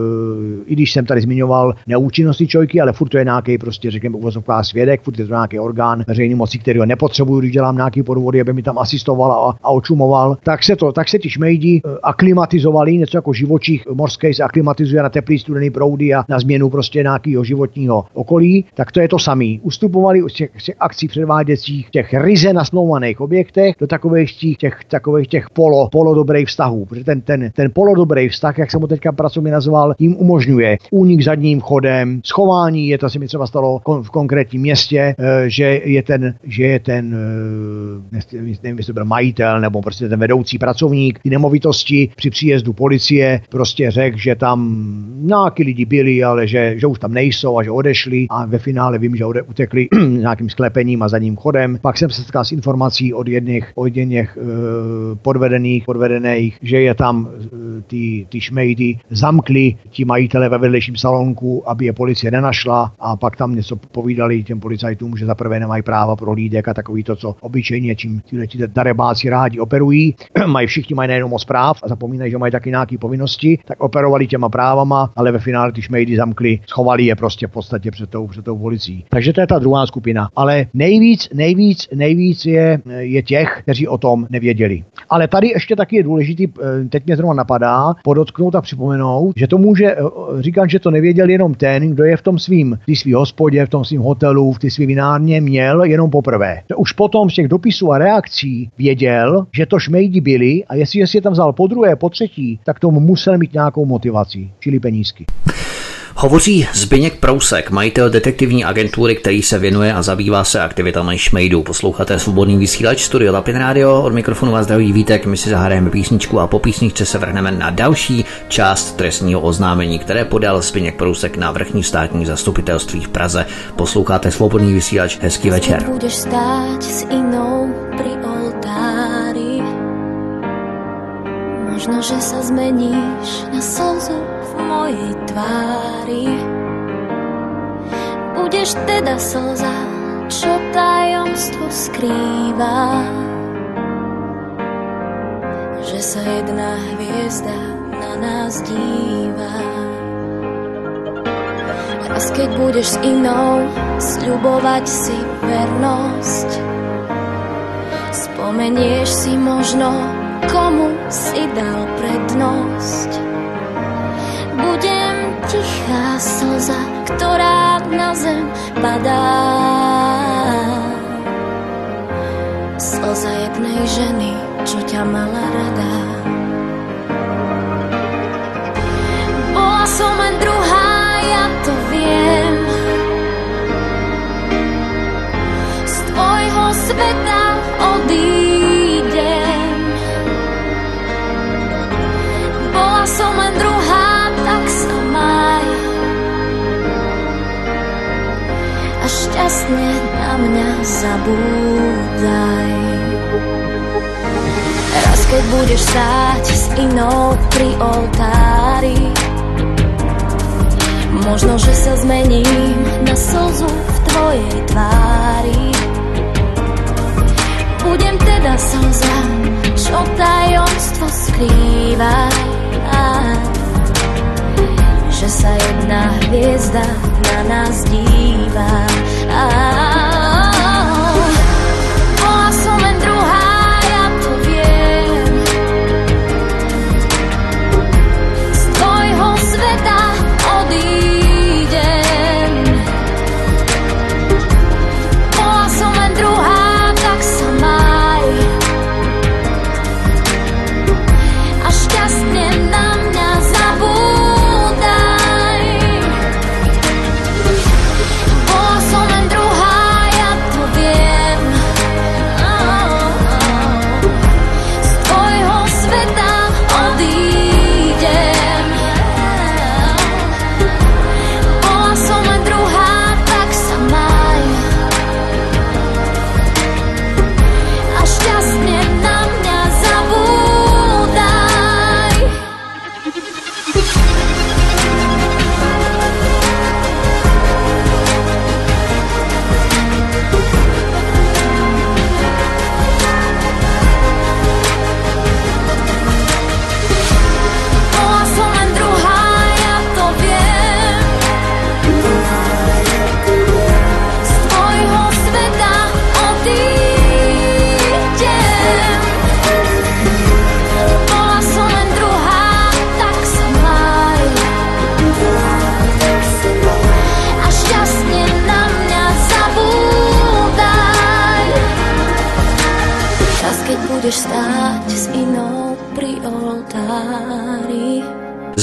i když jsem tady zmiňoval neúčinnosti čojky, ale furt to je nějaký prostě, řekněme, uvozovká svědek, furt je to nějaký orgán veřejné moci, kterého nepotřebuju, když dělám nějaký podvody, aby mi tam asistoval a očumoval, tak se ti šmejdi aklimatizovali, něco jako živočích morský se aklimatizuje na teplý studený proudy a na změnu prostě nějakého životního okolí, tak to je to samý. Ustupovali z těch akcí předváděcích, těch ryze nasmlouvaných objektech do takových těch polodobrých vztahů, protože ten polodobrý vztah, jak jsem ho teďka pracovně nazval, jim umožňuje únik zadním chodem, schování, to se mi třeba stalo v konkrétním městě, že je ten nevím, jestli to byl majitel nebo prostě ten vedoucí pracovník ty nemovitosti povinnosti při příjezdu policie, prostě řekl, že tam nějaký lidi byli, ale že už tam nejsou a že odešli a ve finále vím, že utekli nějakým sklepením a zadním chodem. Pak jsem se setkal s informací od jedných podvedených, že je tam ty šmejdy zamkli ti majitele ve vedlejším salonku, aby je policie nenašla a pak tam něco povídali těm policajtům, že za prvé nemají práva prohlídek a takový to, co obyčejně, čím ti darebáci rádi operují, všichni mají nejenom moc práv a zapomínají, že mají taky nějaké povinnosti, tak operovali těma právama, ale ve finále ty šmejdy zamkli, schovali je prostě v podstatě před tou policií. Takže to je ta druhá skupina. Ale nejvíc je těch, kteří o tom nevěděli. Ale tady ještě taky je důležitý, teď mě zrovna napadá, podotknout a připomenout, že to může říkat, že to nevěděl jenom ten, kdo je v tom svým hospodě, v tom svým hotelu, v té svým vinárně měl jenom poprvé. To už potom z těch dopisů a reakcí věděl, že to šmejdi byli a jestli je tam vzal po druhé, po třetí, tak tomu musel mít nějakou motivaci, čili penízky.
Hovoří Zbyněk Prousek, majitel detektivní agentury, který se věnuje a zabývá se aktivitami šmejdů. Posloucháte Svobodný vysílač, Studio Tapin Radio, od mikrofonu vás zdraví Vítek, my si zahrajeme písničku a po písničce se vrhneme na další část trestního oznámení, které podal Zbyněk Prousek na vrchní státní zastupitelství v Praze. Posloucháte Svobodný vysílač, hezký večer.
Budeš stáť s inou pri oltári, možno, že sa zmeníš na slzu v mojej tvári. Budeš teda slza, čo tajomstvo skrýva, že sa jedna hviezda na nás díva. Raz keď budeš s inou sľubovať si vernosť, spomenieš si možno, komu si dal prednosť. Budem tichá slza, ktorá na zem padá, slza jednej ženy, čo ťa mala rada. Bola som len druhá, ja to viem, z tvojho sveta odídem. Bola som len druhá, tak sa maj a šťastne na mňa zabúdaj. Raz keď budeš stáť s inou pri oltári, možno, že sa zmením na slzu v tvojej tvári. Budem teda slza, čo tajomstvo skrýva, že sa jedna hviezda na nás díva. Bola som len druhá, ja to viem, z tvojho sveta odídem. Bola som len druhá, tak sa maj a šťastne na mňa zabúdaj. Bola som len druhá,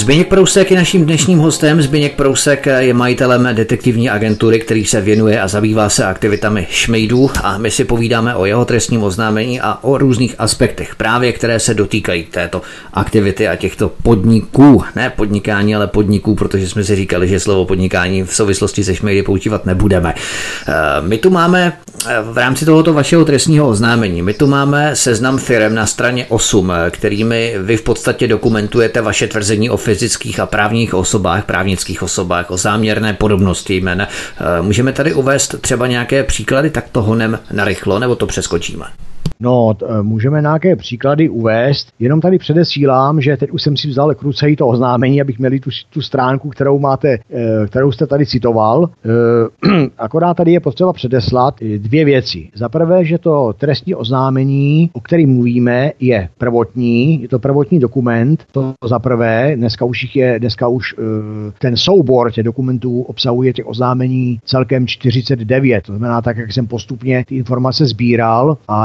Zbyněk Prousek je naším dnešním hostem. Zbyněk Prousek je majitelem detektivní agentury, který se věnuje a zabývá se aktivitami šmejdů, a my si povídáme o jeho trestním oznámení a o různých aspektech právě, které se dotýkají této aktivity a těchto podniků. Ne podnikání, ale podniků, protože jsme si říkali, že slovo podnikání v souvislosti se šmejdy používat nebudeme. My tu máme v rámci tohoto vašeho trestního oznámení, my tu máme seznam firem na straně 8, kterými vy v podstatě dokumentujete vaše tvrzení o fyzických a právních osobách, právnických osobách, o záměrné podobnosti jmen. Můžeme tady uvést třeba nějaké příklady, tak to honem narychlo, nebo to přeskočíme?
No, můžeme nějaké příklady uvést, jenom tady předesílám, že teď už jsem si vzal k ruce to oznámení, abych měli tu stránku, kterou jste tady citoval. Akorát tady je potřeba předeslat dvě věci. Za prvé, že to trestní oznámení, o kterém mluvíme, je to prvotní dokument, to za prvé, dneska už ten soubor těch dokumentů obsahuje těch oznámení celkem 49, to znamená tak, jak jsem postupně ty informace sbíral a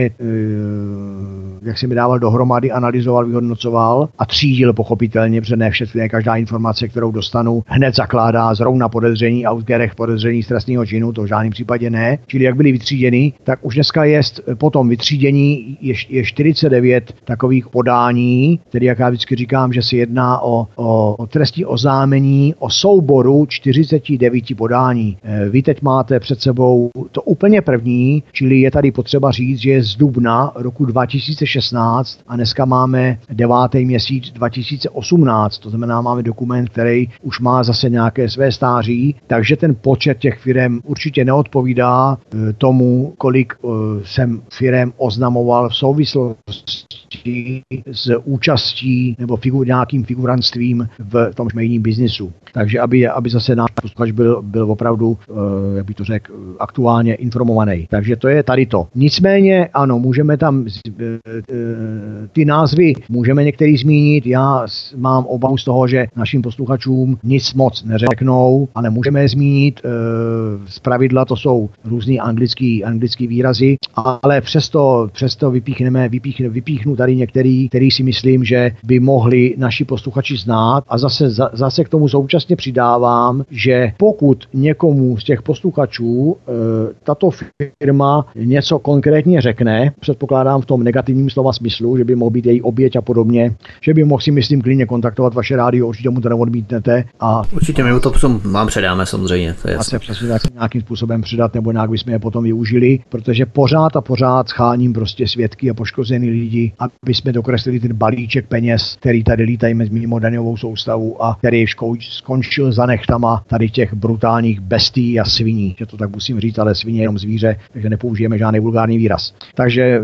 jak se mi dával dohromady, analyzoval, vyhodnocoval a třídil pochopitelně, protože ne každá informace, kterou dostanu, hned zakládá zrovna podezření a útkerech podezření z trestného činu, to v žádném případě ne. Čili jak byly vytříděny, tak už dneska je potom vytřídění je 49 takových podání, tedy jak já vždycky říkám, že se jedná o trestní oznámení o souboru 49 podání. Vy teď máte před sebou to úplně první, čili je tady potřeba říct, že je z dubna roku 2016 a dneska máme 9. měsíc 2018, to znamená, máme dokument, který už má zase nějaké své stáří, takže ten počet těch firem určitě neodpovídá tomu, kolik jsem firem oznamoval v souvislosti s účastí nebo nějakým figurantstvím v tom šmejdním biznisu. Takže aby zase náš posluchač byl opravdu, jak bych to řekl, aktuálně informovaný. Takže to je tady to. Nicméně, ano, můžeme tam ty názvy, můžeme některý zmínit. Já mám obavu z toho, že našim posluchačům nic moc neřeknou, ale můžeme je zmínit. Zpravidla to jsou různý anglický výrazy, ale přesto vypíchnu tady některý, který si myslím, že by mohli naši posluchači znát. A zase k tomu současně přidávám, že pokud někomu z těch posluchačů tato firma něco konkrétně řekne, předpokládám v tom negativním slova smyslu, že by mohl být její oběť a podobně, že by mohl si myslím klidně kontaktovat vaše rádio, určitě mu to neodmítnete. A
určitě my to potom vám předáme samozřejmě. To je
a se přesně tak nějakým způsobem předat, nebo nějak bychom je potom využili, protože pořád scháním prostě svědky a poškozený lidi, aby jsme dokreslili ten balíček peněz, který tady lítají mimo daňovou soustavu a který skončil za nechtama tady těch brutálních bestií a sviní. Že to tak musím říct, ale svině je jenom zvíře, takže nepoužijeme žádný vulgární výraz. Takže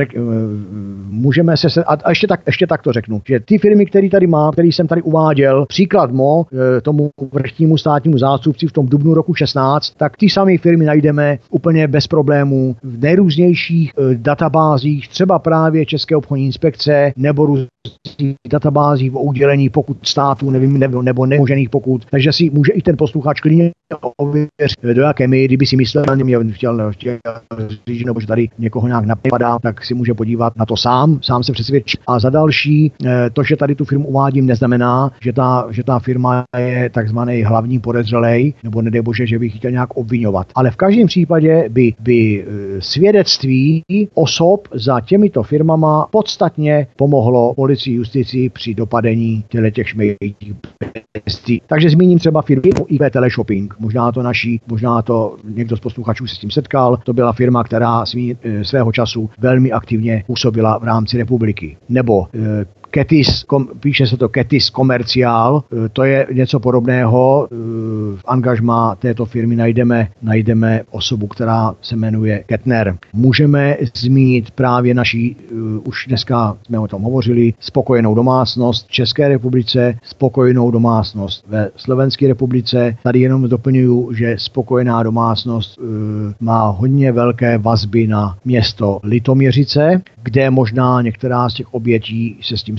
můžeme se a ještě tak to řeknu, že ty firmy, který jsem tady uváděl, příklad tomu vrchnímu státnímu zástupci v tom dubnu roku 16, tak ty samé firmy najdeme úplně bez problémů v nejrůznějších databázích, třeba právě České obchodní inspekce nebo různých databázích o udělení pokut států, nebo nemožených pokut. Takže si může i ten posluchač klidně ověřit, do jaké míry, kdyby si myslel, že mě chtěl říct, nebo že tady někoho nějak napadá, tak si může podívat na to sám se přesvědčit. A za další, to, že tady tu firmu uvádím, neznamená, že ta firma je takzvaný hlavní podezřelej, nebo nedej bože, že bych chtěl nějak obvinovat. Ale v každém případě by svědectví osob za těmito firmama podstatně pomohlo policii, justici při dopadení těch šmejdích. Takže zmíním třeba firmu IP Teleshopping. Možná to někdo z posluchačů se s tím setkal. To byla firma, která svého času velmi aktivně působila v rámci republiky. Nebo Ketis, píše se to Ketis Komerciál, to je něco podobného. V angažmá této firmy najdeme osobu, která se jmenuje Kettner. Můžeme zmínit právě naší, už dneska jsme o tom hovořili, spokojenou domácnost v České republice, spokojenou domácnost ve Slovenské republice. Tady jenom doplňuju, že spokojená domácnost má hodně velké vazby na město Litoměřice, kde možná některá z těch obětí se s tím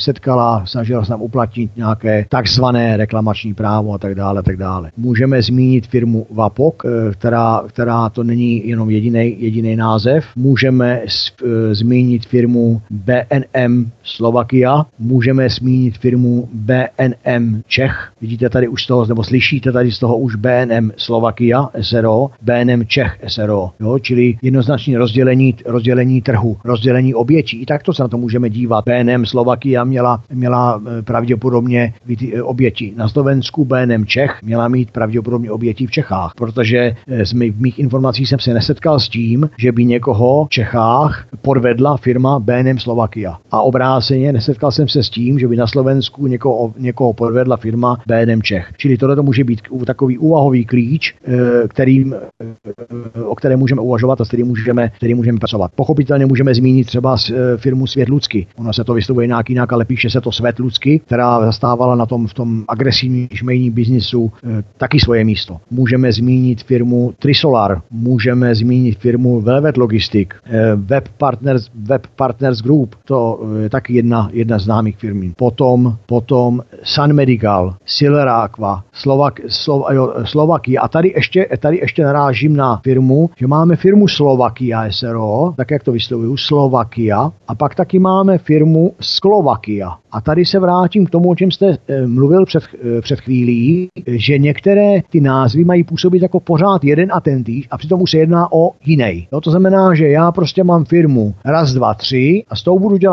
setkala, snažila se nám uplatnit nějaké takzvané reklamační právo a tak dále, tak dále. Můžeme zmínit firmu Vapok, která to není jenom jediný název. Můžeme zmínit firmu BNM Slovakia, můžeme zmínit firmu BNM Čech. Vidíte tady už z toho, nebo slyšíte tady z toho už BNM Slovakia SRO, BNM Čech SRO, jo? Čili jednoznačně rozdělení trhu, rozdělení obětí. I takto se na to můžeme dívat. BNM Slovakia měla pravděpodobně oběti na Slovensku, BNM Čech měla mít pravděpodobně oběti v Čechách, protože z mých informací jsem se nesetkal s tím, že by někoho v Čechách podvedla firma BNM Slovakia. A obráceně nesetkal jsem se s tím, že by na Slovensku někoho podvedla firma BNM Čech. Čili tohle to může být takový úvahový klíč, o kterém můžeme uvažovat a s kterým můžeme pracovat. Pochopitelně můžeme zmínit třeba firmu Svět Lucky. Ono se to vyslovuje jinak, ale píše se to Svět Lucky, která zastávala v tom agresivním šmejním biznisu taky svoje místo. Můžeme zmínit firmu Trisolar, můžeme zmínit firmu Velvet Logistic, Web Partners Group, to je taky jedna z známých firm. Potom Sun Medical, Silver Aqua, Slovakia. A tady ještě narážím na firmu, že máme firmu Slovakia SRO, tak jak to vyslovuju, Slovakia, a pak taky máme firmu Slovakia. A tady se vrátím k tomu, o čem jste mluvil před chvílí, že některé ty názvy mají působit jako pořád jeden a tentýž a přitom už se jedná o jiný. No, to znamená, že já prostě mám firmu 1, 2, 3 a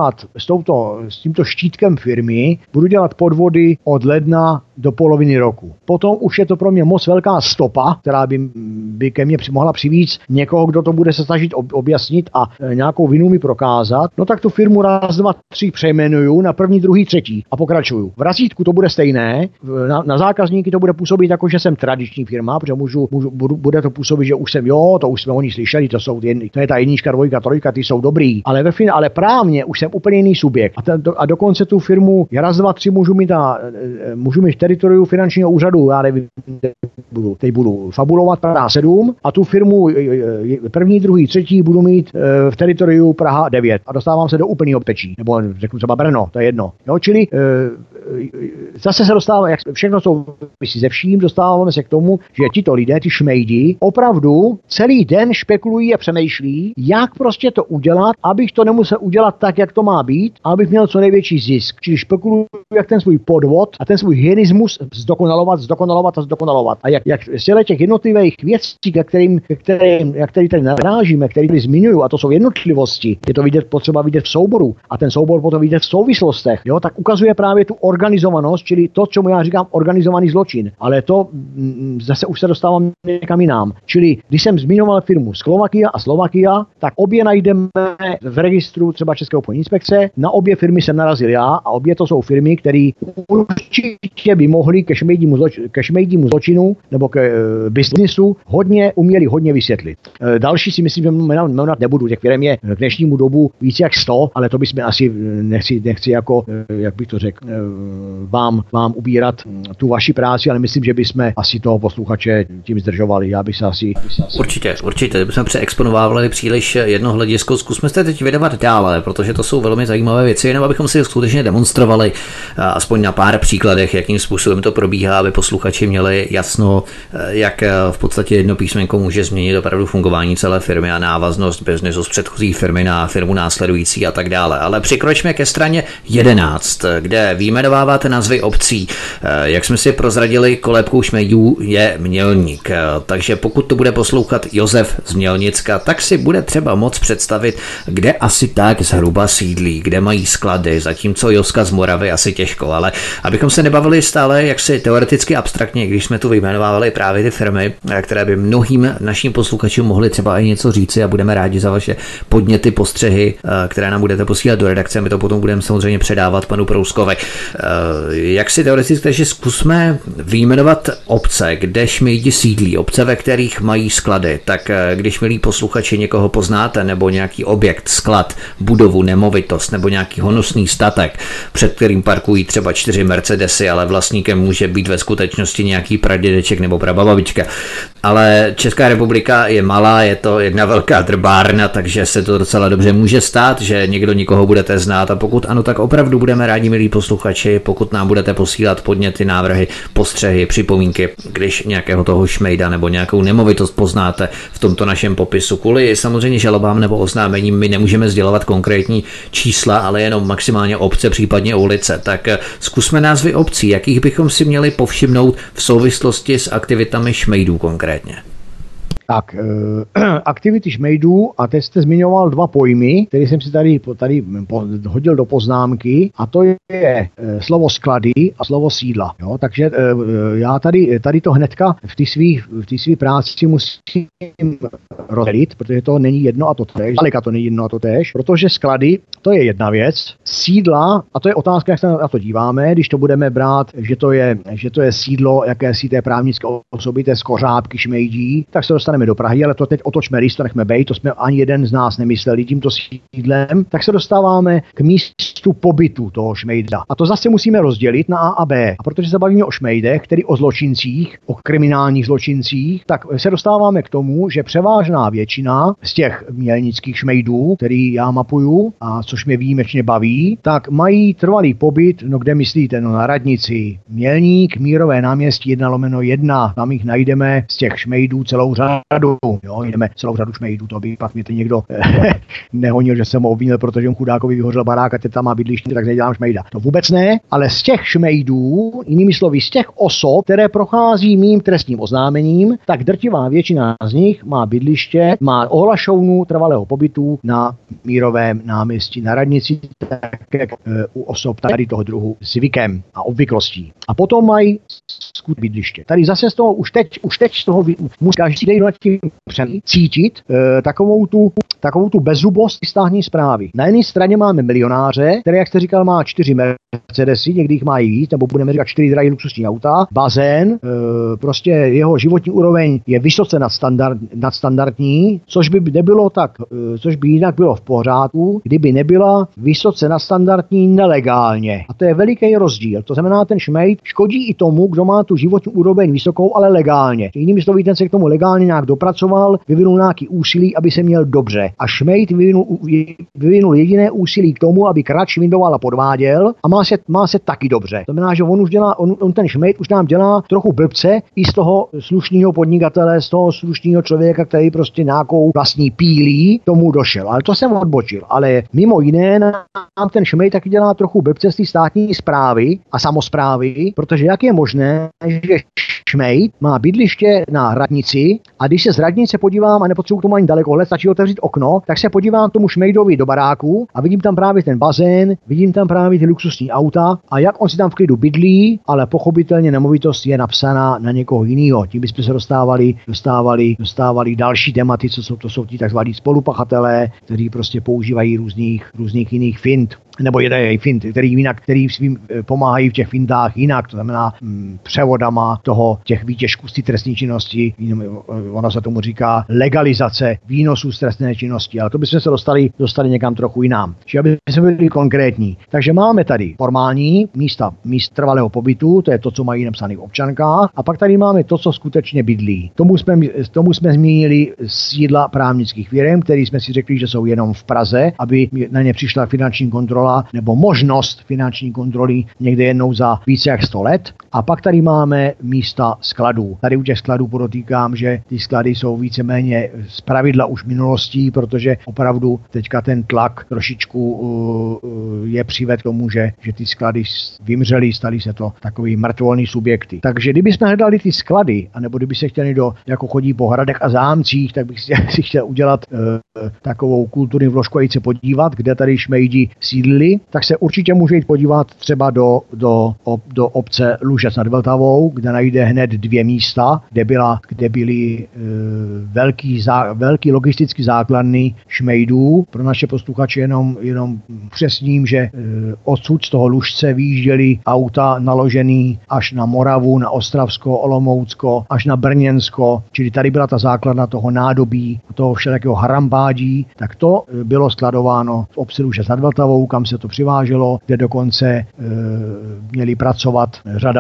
s tímto štítkem firmy budu dělat podvody od ledna do poloviny roku. Potom už je to pro mě moc velká stopa, která by ke mně mohla přivést někoho, kdo to bude se snažit objasnit a nějakou vinu mi prokázat. No tak tu firmu 1, 2, 3 přejmenuju na 1., 2., 3. a pokračuju. V razítku to bude stejné, na zákazníky to bude působit jako, že jsem tradiční firma, protože bude to působit, že už to už jsme o ní slyšeli, to je ta 1, 2, 3, ty jsou dobrý, ale právně už jsem úplně jiný subjekt. A dokonce tu firmu 1, 2, 3 můžu mít v teritoriu finančního úřadu, já nevím, teď budu fabulovat Praha 7 a tu firmu 1., 2., 3 budu mít v teritoriu Praha 9 a dostávám se do úplného pečí, nebo řeknu třeba Brno, to je jedno. Jo, čili zase se dostává, jak všechno souvisí se vším, dostáváme se k tomu, že tito lidé, ty šmejdi, opravdu celý den špekulují a přemýšlí, jak prostě to udělat, abych to nemusel udělat tak, jak to má být, a abych měl co největší zisk. Čili špekulují, jak ten svůj podvod a ten svůj hyenismus zdokonalovat. A jak z těch jednotlivých věcí, které tady narážíme, které tady zmiňuju, a to jsou jednotlivosti, je to potřeba vidět v souboru a ten soubor potom vidět v souvislostech, jo, tak ukazuje právě tu organizovanost, čili to, čemu já říkám organizovaný zločin. Ale to zase už se dostávám někam jinam. Čili když jsem zmiňoval firmu Slovakia, tak obě najdeme v registru třeba České obchodní inspekce. Na obě firmy jsem narazil já a obě to jsou firmy, které určitě by mohly ke šmejdímu zločinu nebo ke biznisu hodně vysvětlit. Další si myslím, že jmenovat nebudu. Těch firm je k dnešnímu dobu víc jak 100, ale to bychom asi nechci jako, jak bych to řekl, vám ubírat tu vaši práci, ale myslím, že bychom asi toho posluchače tím zdržovali. Já bych se asi...
Určitě. Bychom přeexponovávali příliš jedno hledisko. Zkusme se teď vydávat dále, protože to jsou velmi zajímavé věci, jenom abychom si skutečně demonstrovali aspoň na pár příkladech, jakým způsobem to probíhá, aby posluchači měli jasno, jak v podstatě jedno písmenko může změnit opravdu fungování celé firmy a návaznost biznesu z předchozí firmy na firmu následující a tak dále. Ale přikročme ke straně 11, kde vyjmenováváte názvy obcí. Jak jsme si prozradili, kolébkou šmejdů je Mělník. Takže pokud to bude poslouchat Josef z Mělnicka, tak si bude třeba moc představit, kde asi tak zhruba sídlí, kde mají sklady, zatímco Joska z Moravy asi těžko. Ale abychom se nebavili stále jaksi teoreticky abstraktně, když jsme tu vyjmenovávali právě ty firmy, které by mnohým našim posluchačům mohly třeba i něco říci, a budeme rádi za vaše podněty, postřehy, které nám budete posílat do redakce. My to potom budeme samozřejmě předávat panu Prouskovi. Jak si teoreticky, takže zkusme vyjmenovat obce, kde šmejdi sídlí, obce, ve kterých mají sklady. Tak když, milí posluchači, někoho poznáte, nebo nějaký objekt, sklad, budovu, nemovitost, nebo nějaký honosný statek, před kterým parkují třeba 4 Mercedesy, ale vlastníkem může být ve skutečnosti nějaký pradědeček nebo prababička. Ale Česká republika je malá, je to jedna velká drbárna, takže se to docela dobře může stát, že někdo nikoho budete znát, a pokud ano, tak tak opravdu budeme rádi, milí posluchači, pokud nám budete posílat podněty, návrhy, postřehy, připomínky, když nějakého toho šmejda nebo nějakou nemovitost poznáte v tomto našem popisu. Kvůli samozřejmě žalobám nebo oznámením my nemůžeme sdělovat konkrétní čísla, ale jenom maximálně obce, případně ulice. Tak zkusme názvy obcí, jakých bychom si měli povšimnout v souvislosti s aktivitami šmejdů konkrétně.
Tak, aktivity šmejdů, a teď jste zmiňoval dva pojmy, které jsem si tady hodil do poznámky, a to je slovo sklady a slovo sídla. Jo? Takže já tady to hnedka v té své práci musím rozdělit, protože to není jedno a to též, daleka to není jedno a to též, protože sklady, to je jedna věc, sídla, a to je otázka, jak se na to díváme, když to budeme brát, že to je sídlo jakési té právnické osoby, té skořápky šmejdí, tak se dostaneme do Prahy, ale to teď otočme list, to nechme bejt, to jsme ani jeden z nás nemysleli tímto sídlem, tak se dostáváme k místu pobytu toho šmejda. A to zase musíme rozdělit na A a B. A protože se bavíme o šmejdech, tedy o zločincích, o kriminálních zločincích, tak se dostáváme k tomu, že převážná většina z těch mělnických šmejdů, který já mapuju, a což mě výjimečně baví, tak mají trvalý pobyt, no kde myslíte, no na radnici. Mělník, Mírové náměstí 1/1, tam jich najdeme z těch šmejdů celou řadu. Jo, jdeme celou řadu šmejdů, to by pak mě to někdo nehonil, že jsem ho obvinil, protože on chudákovi vyhořel barák a teď tam má bydliště, tak nedělám šmejda. To vůbec ne, ale z těch šmejdů, jinými slovy, z těch osob, které prochází mým trestním oznámením, tak drtivá většina z nich má bydliště, má ohlašovnu trvalého pobytu na Mírovém náměstí na radnici, tak jak u osob tady toho druhu zvykem a obvyklostí. A potom mají bydliště. Tady zase z toho už teď z toho musí každý nad tím cítit takovou tu bezzubost státní správy. Na jedné straně máme milionáře, který, jak jste říkal, má 4 Mercedesy, někdy jich má i víc, nebo budeme říkat 4 drahé luxusní auta, bazén, prostě jeho životní úroveň je vysoce nadstandardní, což by jinak bylo v pořádku, kdyby nebyla vysoce nadstandardní nelegálně. A to je veliký rozdíl. To znamená, ten šmejd škodí i tomu, kdo má tu životní úroveň vysokou, ale legálně. Jinými slovy, ten se k tomu legálně nějak dopracoval, vyvinul nějaký úsilí, aby se měl dobře. A šmejd vyvinul jediné úsilí k tomu, aby kradl, švindoval a podváděl, a má se taky dobře. To znamená, že on ten šmejd už nám dělá trochu blbce i z toho slušného podnikatele, z toho slušného člověka, který prostě nějakou vlastní pílí tomu došel. Ale to jsem odbočil. Ale mimo jiné nám ten šmejd taky dělá trochu blbce z té státní správy a samosprávy, protože jak je možné, že šmejd má bydliště na radnici, a když se z radnice podívám, a nepotřebuji k tomu ani daleko let, stačí otevřít okno, tak se podívám tomu šmejdovi do baráku a vidím tam právě ten bazén, vidím tam právě ty luxusní auta, a jak on si tam v klidu bydlí, ale pochopitelně nemovitost je napsaná na někoho jiného. Tím bychom se dostávali další tématy, to jsou ti takzvaní spolupachatelé, kteří prostě používají různých jiných fint. Nebo jeden fint, který svým pomáhají v těch fintách jinak, to znamená převodama těch výtěžků z té trestní činnosti, ona se tomu říká legalizace výnosů z trestné činnosti, ale to bychom se dostali někam trochu jinam. Čiže aby jsme byli konkrétní. Takže máme tady formální místa trvalého pobytu, to je to, co mají napsané v občankách, a pak tady máme to, co skutečně bydlí. Tomu jsme zmínili sídla právnických firem, které jsme si řekli, že jsou jenom v Praze, aby na ně přišla finanční kontrola nebo možnost finanční kontroly někde jednou za více jak 100 let. A pak tady máme místa skladů. Tady u těch skladů podotýkám, že ty sklady jsou víceméně zpravidla už minulostí, protože opravdu teďka ten tlak trošičku je přived k tomu, že ty sklady vymřely, staly se to takový mrtvolný subjekty. Takže kdybychom hledali ty sklady, anebo kdyby se chtěli jako chodí po hradech a zámcích, tak bych si chtěl udělat takovou kulturní vložku a jít se podívat, kde tady šmejdi sídlili, tak se určitě může jít podívat třeba do obce Lužec nad Vltavou, kde najde hned 2 místa, kde byly velký logistický základny šmejdů. Pro naše posluchače jenom přesním, že odsud z toho Lužce vyjížděly auta naložený až na Moravu, na Ostravsko, Olomoucko, až na Brněnsko, čili tady byla ta základna toho nádobí, toho všelijakého harambádí, tak to bylo skladováno v obci Lužec nad Vltavou, kam se to přiváželo, kde dokonce měli pracovat řada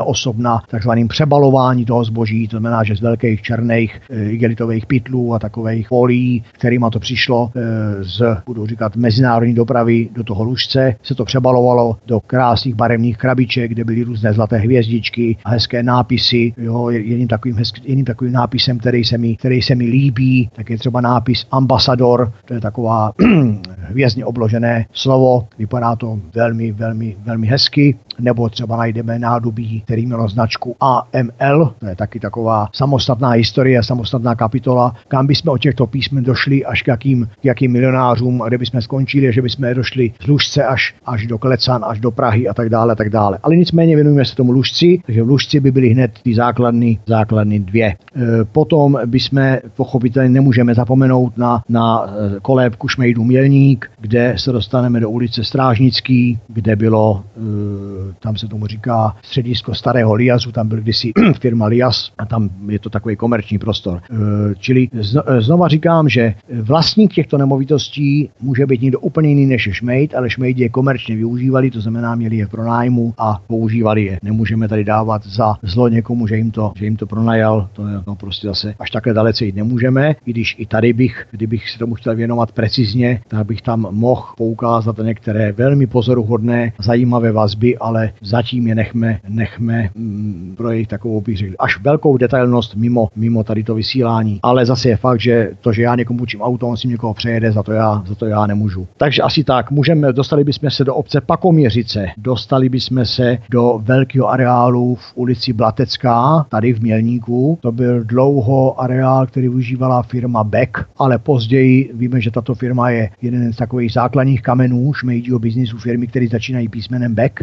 osob na takzvaným přebalování toho zboží, to znamená, že z velkých černých igelitových pytlů a takových folií, kterýma to přišlo budu říkat, mezinárodní dopravy do toho Lužce, se to přebalovalo do krásných barevných krabiček, kde byly různé zlaté hvězdičky a hezké nápisy. Jo, jedním takovým nápisem, který se mi líbí, tak je třeba nápis Ambasador, to je taková hvězdně obložené slovo, vypadá to velmi, velmi, velmi hezky, nebo třeba najdeme nádobí, který mělo značku AML, to je taky taková samostatná historie, samostatná kapitola, kam bychom od těchto písmen došli až k jakým milionářům, a kde bychom skončili, že bychom došli z Lužce až do Klecan, až do Prahy a tak dále, tak dále. Ale nicméně věnujeme se tomu Lužci, takže v Lužci by byly hned ty základny dvě. Potom bychom pochopitelně nemůžeme zapomenout na kolébku Šmejdů Mělník, kde se dostaneme do ulice Strážnický, kde bylo, tam se tomu říká středisko starého Liasu, tam byl kdysi firma Lias a tam je to takový komerční prostor. Čili znova říkám, že vlastník těchto nemovitostí může být někdo úplně jiný než Šmejd, ale Šmejdi je komerčně využívali, to znamená měli je pro nájmu a používali je. Nemůžeme tady dávat za zlo někomu, že jim to pronajal, to prostě zase až takhle dalece jít nemůžeme, i když i tady kdybych se tomu chtěl věnovat precizně, tak bych tam mohl poukázat na některé velmi pozoruhodné, zajímavé vazby, ale zatím je nechme pro jejich takovou, bych řekl, až velkou detailnost mimo tady to vysílání. Ale zase je fakt, že to, že já někomu učím auto, on si někoho přejede, za to já nemůžu. Takže asi tak, dostali bychom se do obce Pakoměřice, dostali bychom se do velkého areálu v ulici Blatecká, tady v Mělníku. To byl dlouho areál, který využívala firma Beck, ale později víme, že tato firma je jeden z takových základních kamenů šmejdího biznisu, firmy, které začínají písmenem Beck.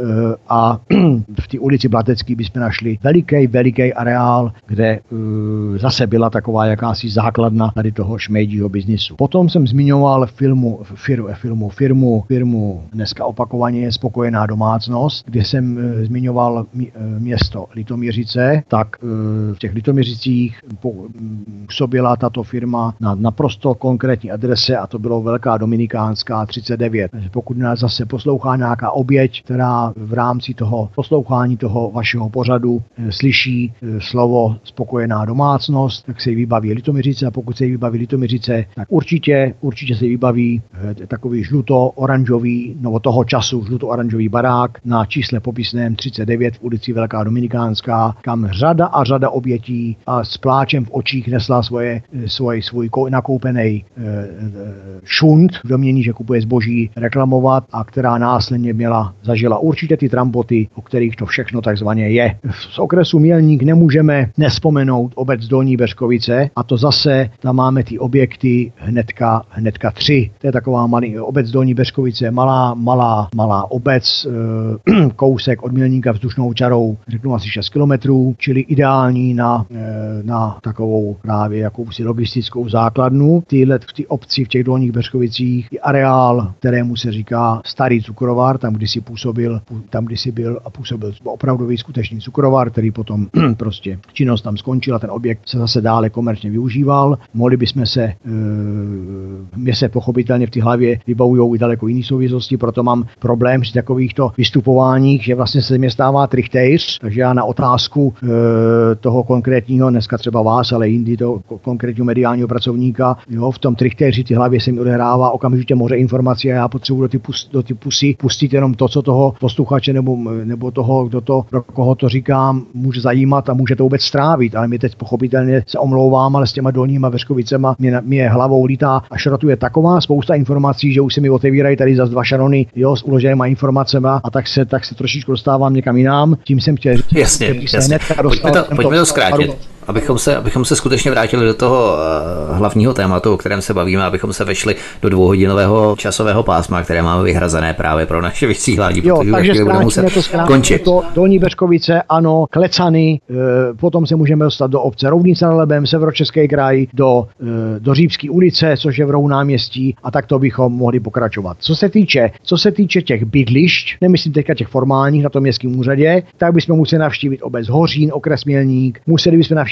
A v té ulici Blatecký bychom našli veliký areál, kde zase byla taková jakási základna tady toho šmejdího biznisu. Potom jsem zmiňoval firmu dneska opakovaně Spokojená domácnost, kde jsem zmiňoval město Litoměřice, tak v těch Litoměřicích působila tato firma na naprosto konkrétní adrese a to bylo Velká Dominikánská 39. Pokud nás zase poslouchá nějaká oběť, která v rámci toho poslouchání toho vašeho pořadu slyší slovo Spokojená domácnost, tak se jí vybaví Litoměřice, a pokud se jí vybaví Litoměřice, tak určitě se jí vybaví takový žluto-oranžový, nebo toho času žluto-oranžový barák na čísle popisném 39 v ulici Velká Dominikánská, kam řada obětí a s pláčem v očích nesla svůj nakoupený šunt v domění, že kupuje zboží, reklamovat, a která následně zažila určitě ty trampoty, o kterých to všechno takzvaně je. Z okresu Mělník nemůžeme nespomenout obec Dolní Beřkovice, a to zase tam máme ty objekty hnedka 3. To je taková obec Dolní Beřkovice, malá obec, kousek od Mělníka vzdušnou čarou, řeknu asi 6 kilometrů, čili ideální na takovou právě jakousi logistickou základnu. V ty obci v těch Dolních Beřkovicích je areál, kterému se říká Starý cukrovar, tam kdysi byl opravdový skutečný cukrovar, který potom prostě činnost tam skončila, ten objekt se zase dále komerčně využíval. Mohli bychom mě se pochopitelně v té hlavě vybavujou i daleko jiné souvislosti, proto mám problém při takovýchto vystupováních, že vlastně se mě stává trichtejř, takže já na otázku toho konkrétního, dneska třeba vás, ale jindy toho konkrétního mediálního pracovníka, jo, v tom trichtejři ty hlavě se mi odehrává okamžitě moře informací a já potřebuji do ty pusy pustit jenom to, co toho posluchače nebo toho, pro koho to říkám, může zajímat a může to vůbec strávit, ale my teď pochopitelně se omlouvám, ale s těma Dolníma Beřkovicema mě hlavou lítá a šrotuje taková spousta informací, že už se mi otevírají tady zas 2 šanony, jo, s uloženýma informacemi, a tak se trošičku dostávám někam jinam. Tím jsem chtěl říct,
jasně. Pojďme to zkrátit. Abychom se skutečně vrátili do toho hlavního tématu, o kterém se bavíme, abychom se vešli do 2hodinového časového pásma, které máme vyhrazené právě pro naše vysílání, protože takže budeme muset končit.
Dolní Beřkovice, ano, Klecany, potom se můžeme dostat do obce Roudnice nad Labem, Severočeský kraj, do Řípské ulice, což je v Rohu náměstí, a tak to bychom mohli pokračovat. Co se týče těch bydlišť, nemyslím teďka těch formálních na tom městském úřadě, tak bychom museli navštívit obec Hořín, okres Mělník, museli bychom navštívit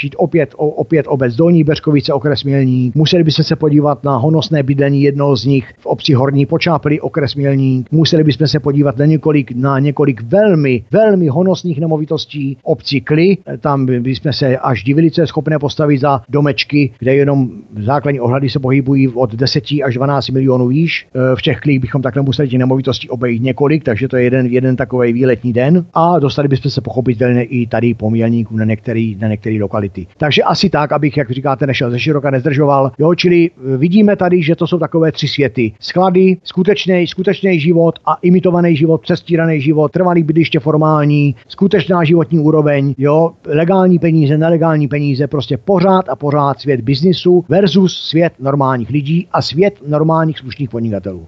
začít opět obec Dolní Beřkovice, okres Mělník. Museli bychom se podívat na honosné bydlení jednoho z nich v obci Horní Počápily, okres Mělník. Museli bychom se podívat na několik velmi honosných nemovitostí obci Kly. Tam bychom se až divili, co je schopné postavit za domečky, kde jenom základní ohledy se pohybují od 10 až 12 milionů výš. V těch Klích bychom takhle museli těch nemovitostí obejít několik, takže to je jeden takový výletní den a dostali bychom se pochopitelně i tady po Mělníku na některé lokality. Takže asi tak, abych, jak říkáte, nešel ze široka, nezdržoval. Jo, čili vidíme tady, že to jsou takové tři světy. Sklady, skutečný život a imitovaný život, přestíraný život, trvalý bydliště formální, skutečná životní úroveň, jo, legální peníze, nelegální peníze, prostě pořád a pořád svět biznisu versus svět normálních lidí a svět normálních slušných podnikatelů.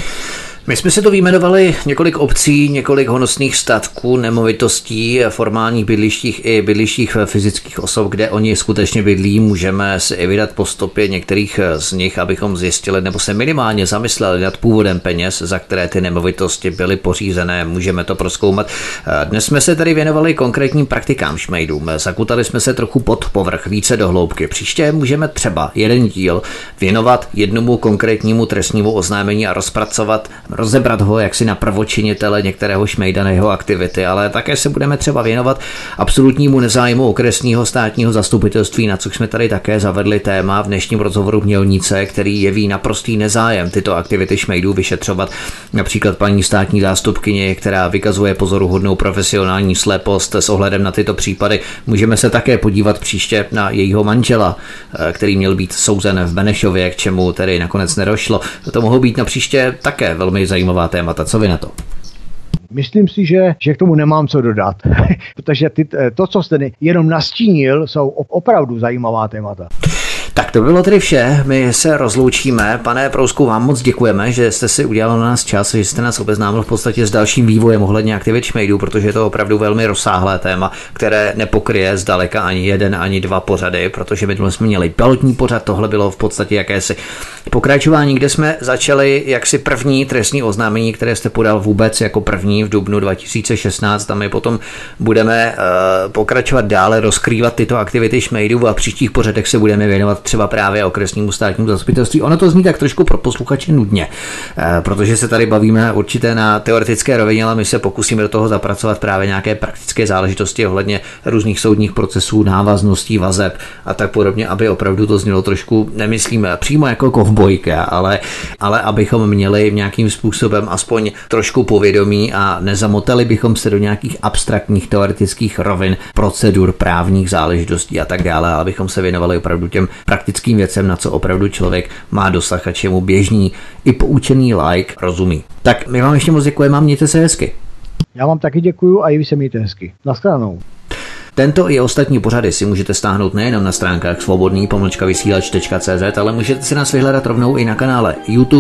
My jsme si to vyjmenovali několik obcí, několik honosných statků, nemovitostí, formálních bydlištích i bydlištích fyzických osob, kde oni skutečně bydlí. Můžeme si i vydat po stopě některých z nich, abychom zjistili nebo se minimálně zamysleli nad původem peněz, za které ty nemovitosti byly pořízené. Můžeme to prozkoumat. Dnes jsme se tady věnovali konkrétním praktikám šmejdům. Zakutali jsme se trochu pod povrch, více do hloubky. Příště můžeme třeba jeden díl věnovat jednomu konkrétnímu trestnímu oznámení a rozebrat ho jaksi na prvočinitele některého šmejda na jeho aktivity, ale také se budeme třeba věnovat absolutnímu nezájmu okresního státního zastupitelství, na což jsme tady také zavedli téma v dnešním rozhovoru Mělnice, který jeví naprostý nezájem tyto aktivity šmejdů vyšetřovat. Například paní státní zástupkyně, která vykazuje pozoruhodnou profesionální slepost s ohledem na tyto případy. Můžeme se také podívat příště na jejího manžela, který měl být souzen v Benešově, k čemu tedy nakonec nedošlo. To mohou být na příště také velmi zajímavá témata. Co vy na to?
Myslím si, že k tomu nemám co dodat, protože to, co jste jenom nastínil, jsou opravdu zajímavá témata.
Tak to bylo tedy vše, my se rozloučíme. Pane Prousku, vám moc děkujeme, že jste si udělal na nás čas, že jste nás obeznámil v podstatě s dalším vývojem ohledně aktivit šmejdů, protože je to opravdu velmi rozsáhlé téma, které nepokryje zdaleka ani jeden, ani dva pořady, protože my jsme měli pilotní pořad, tohle bylo v podstatě jakési pokračování, kde jsme začali jaksi první trestní oznámení, které jste podal vůbec jako první v dubnu 2016, a my potom budeme pokračovat dále, rozkrývat tyto aktivity šmejdů a v příštích pořadech se budeme věnovat třeba právě okresnímu státnímu zastupitelství. Ono to zní tak trošku pro posluchače nudně, protože se tady bavíme určité na teoretické rovině, ale my se pokusíme do toho zapracovat právě nějaké praktické záležitosti ohledně různých soudních procesů, návazností, vazeb a tak podobně, aby opravdu to znělo trošku, nemyslím přímo jako kovbojka, ale abychom měli nějakým způsobem aspoň trošku povědomí a nezamotali bychom se do nějakých abstraktních teoretických rovin, procedur, právních záležitostí a tak dále, abychom se věnovali opravdu těm praktickým věcem, na co opravdu člověk má dosah a čemu běžný i poučený laik rozumí. Tak my vám ještě moc děkujeme a mějte se hezky.
Já vám taky děkuju a i vy se mějte hezky. Naschledanou.
Tento i ostatní pořady si můžete stáhnout nejenom na stránkách svobodný-vysílač.cz, ale můžete si nás vyhledat rovnou i na kanále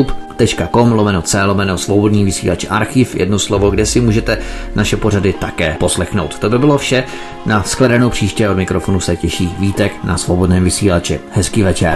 youtube.com/c/svobodný vysílač archiv, jedno slovo, kde si můžete naše pořady také poslechnout. To by bylo vše. Na shledanou příště, od mikrofonu se těší Vítek na Svobodném vysílači. Hezký večer.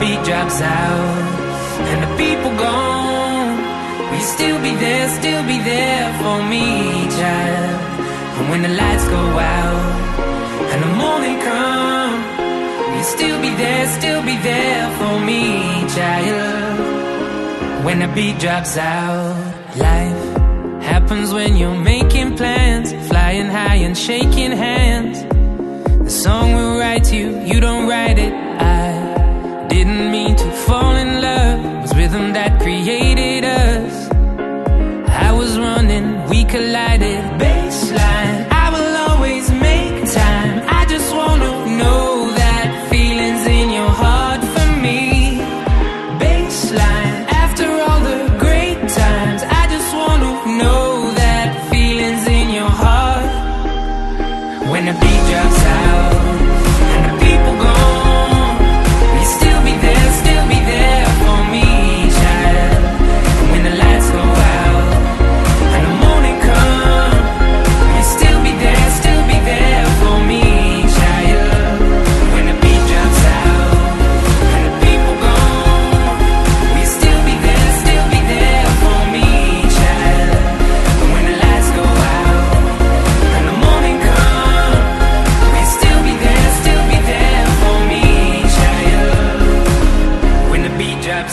And the morning come, will you still be there for me, child? When the beat drops out, life happens when you're making plans, flying high and shaking hands. The song will write you, you don't write it. I didn't mean to fall in love, it was rhythm that created us. I was running, we collided, baseline. I will always make time. I just wanna know that feelings in your heart for me. Baseline. After all the great times, I just wanna know that feelings in your heart. When the beat drops out and the people gone,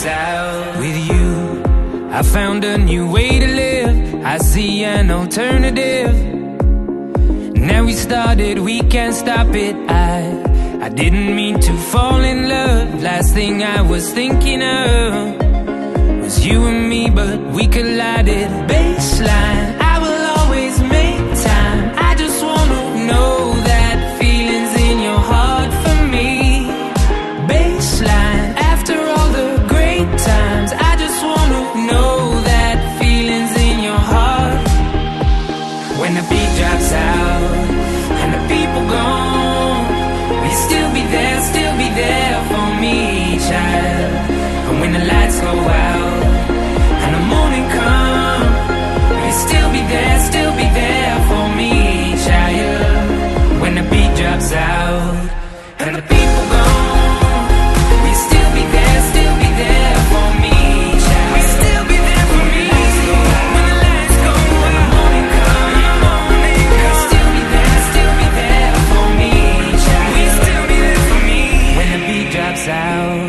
drops out. With you, I found a new way to live. I see an alternative. Now we started, we can't stop it. I didn't mean to fall in love. Last thing I was thinking of was you and me, but we collided. Baseline, I will always make time. I just wanna know that feeling's in your heart for me. Baseline, after all the great times, I just wanna know that feeling's in your heart. When the beat drops out and the people gone, will you still be there for me, child? And when the lights go out and the morning come, will you still be there for me, child? When the beat drops out and the people gone, will you still be there for me, child? Will you still be there for me? When the lights go out and the morning come, will you still be there for me, child? Will you still be there for me? When the beat drops out.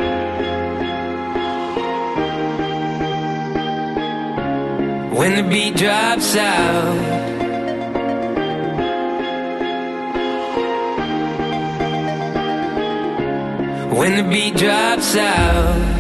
When the beat drops out. When the beat drops out.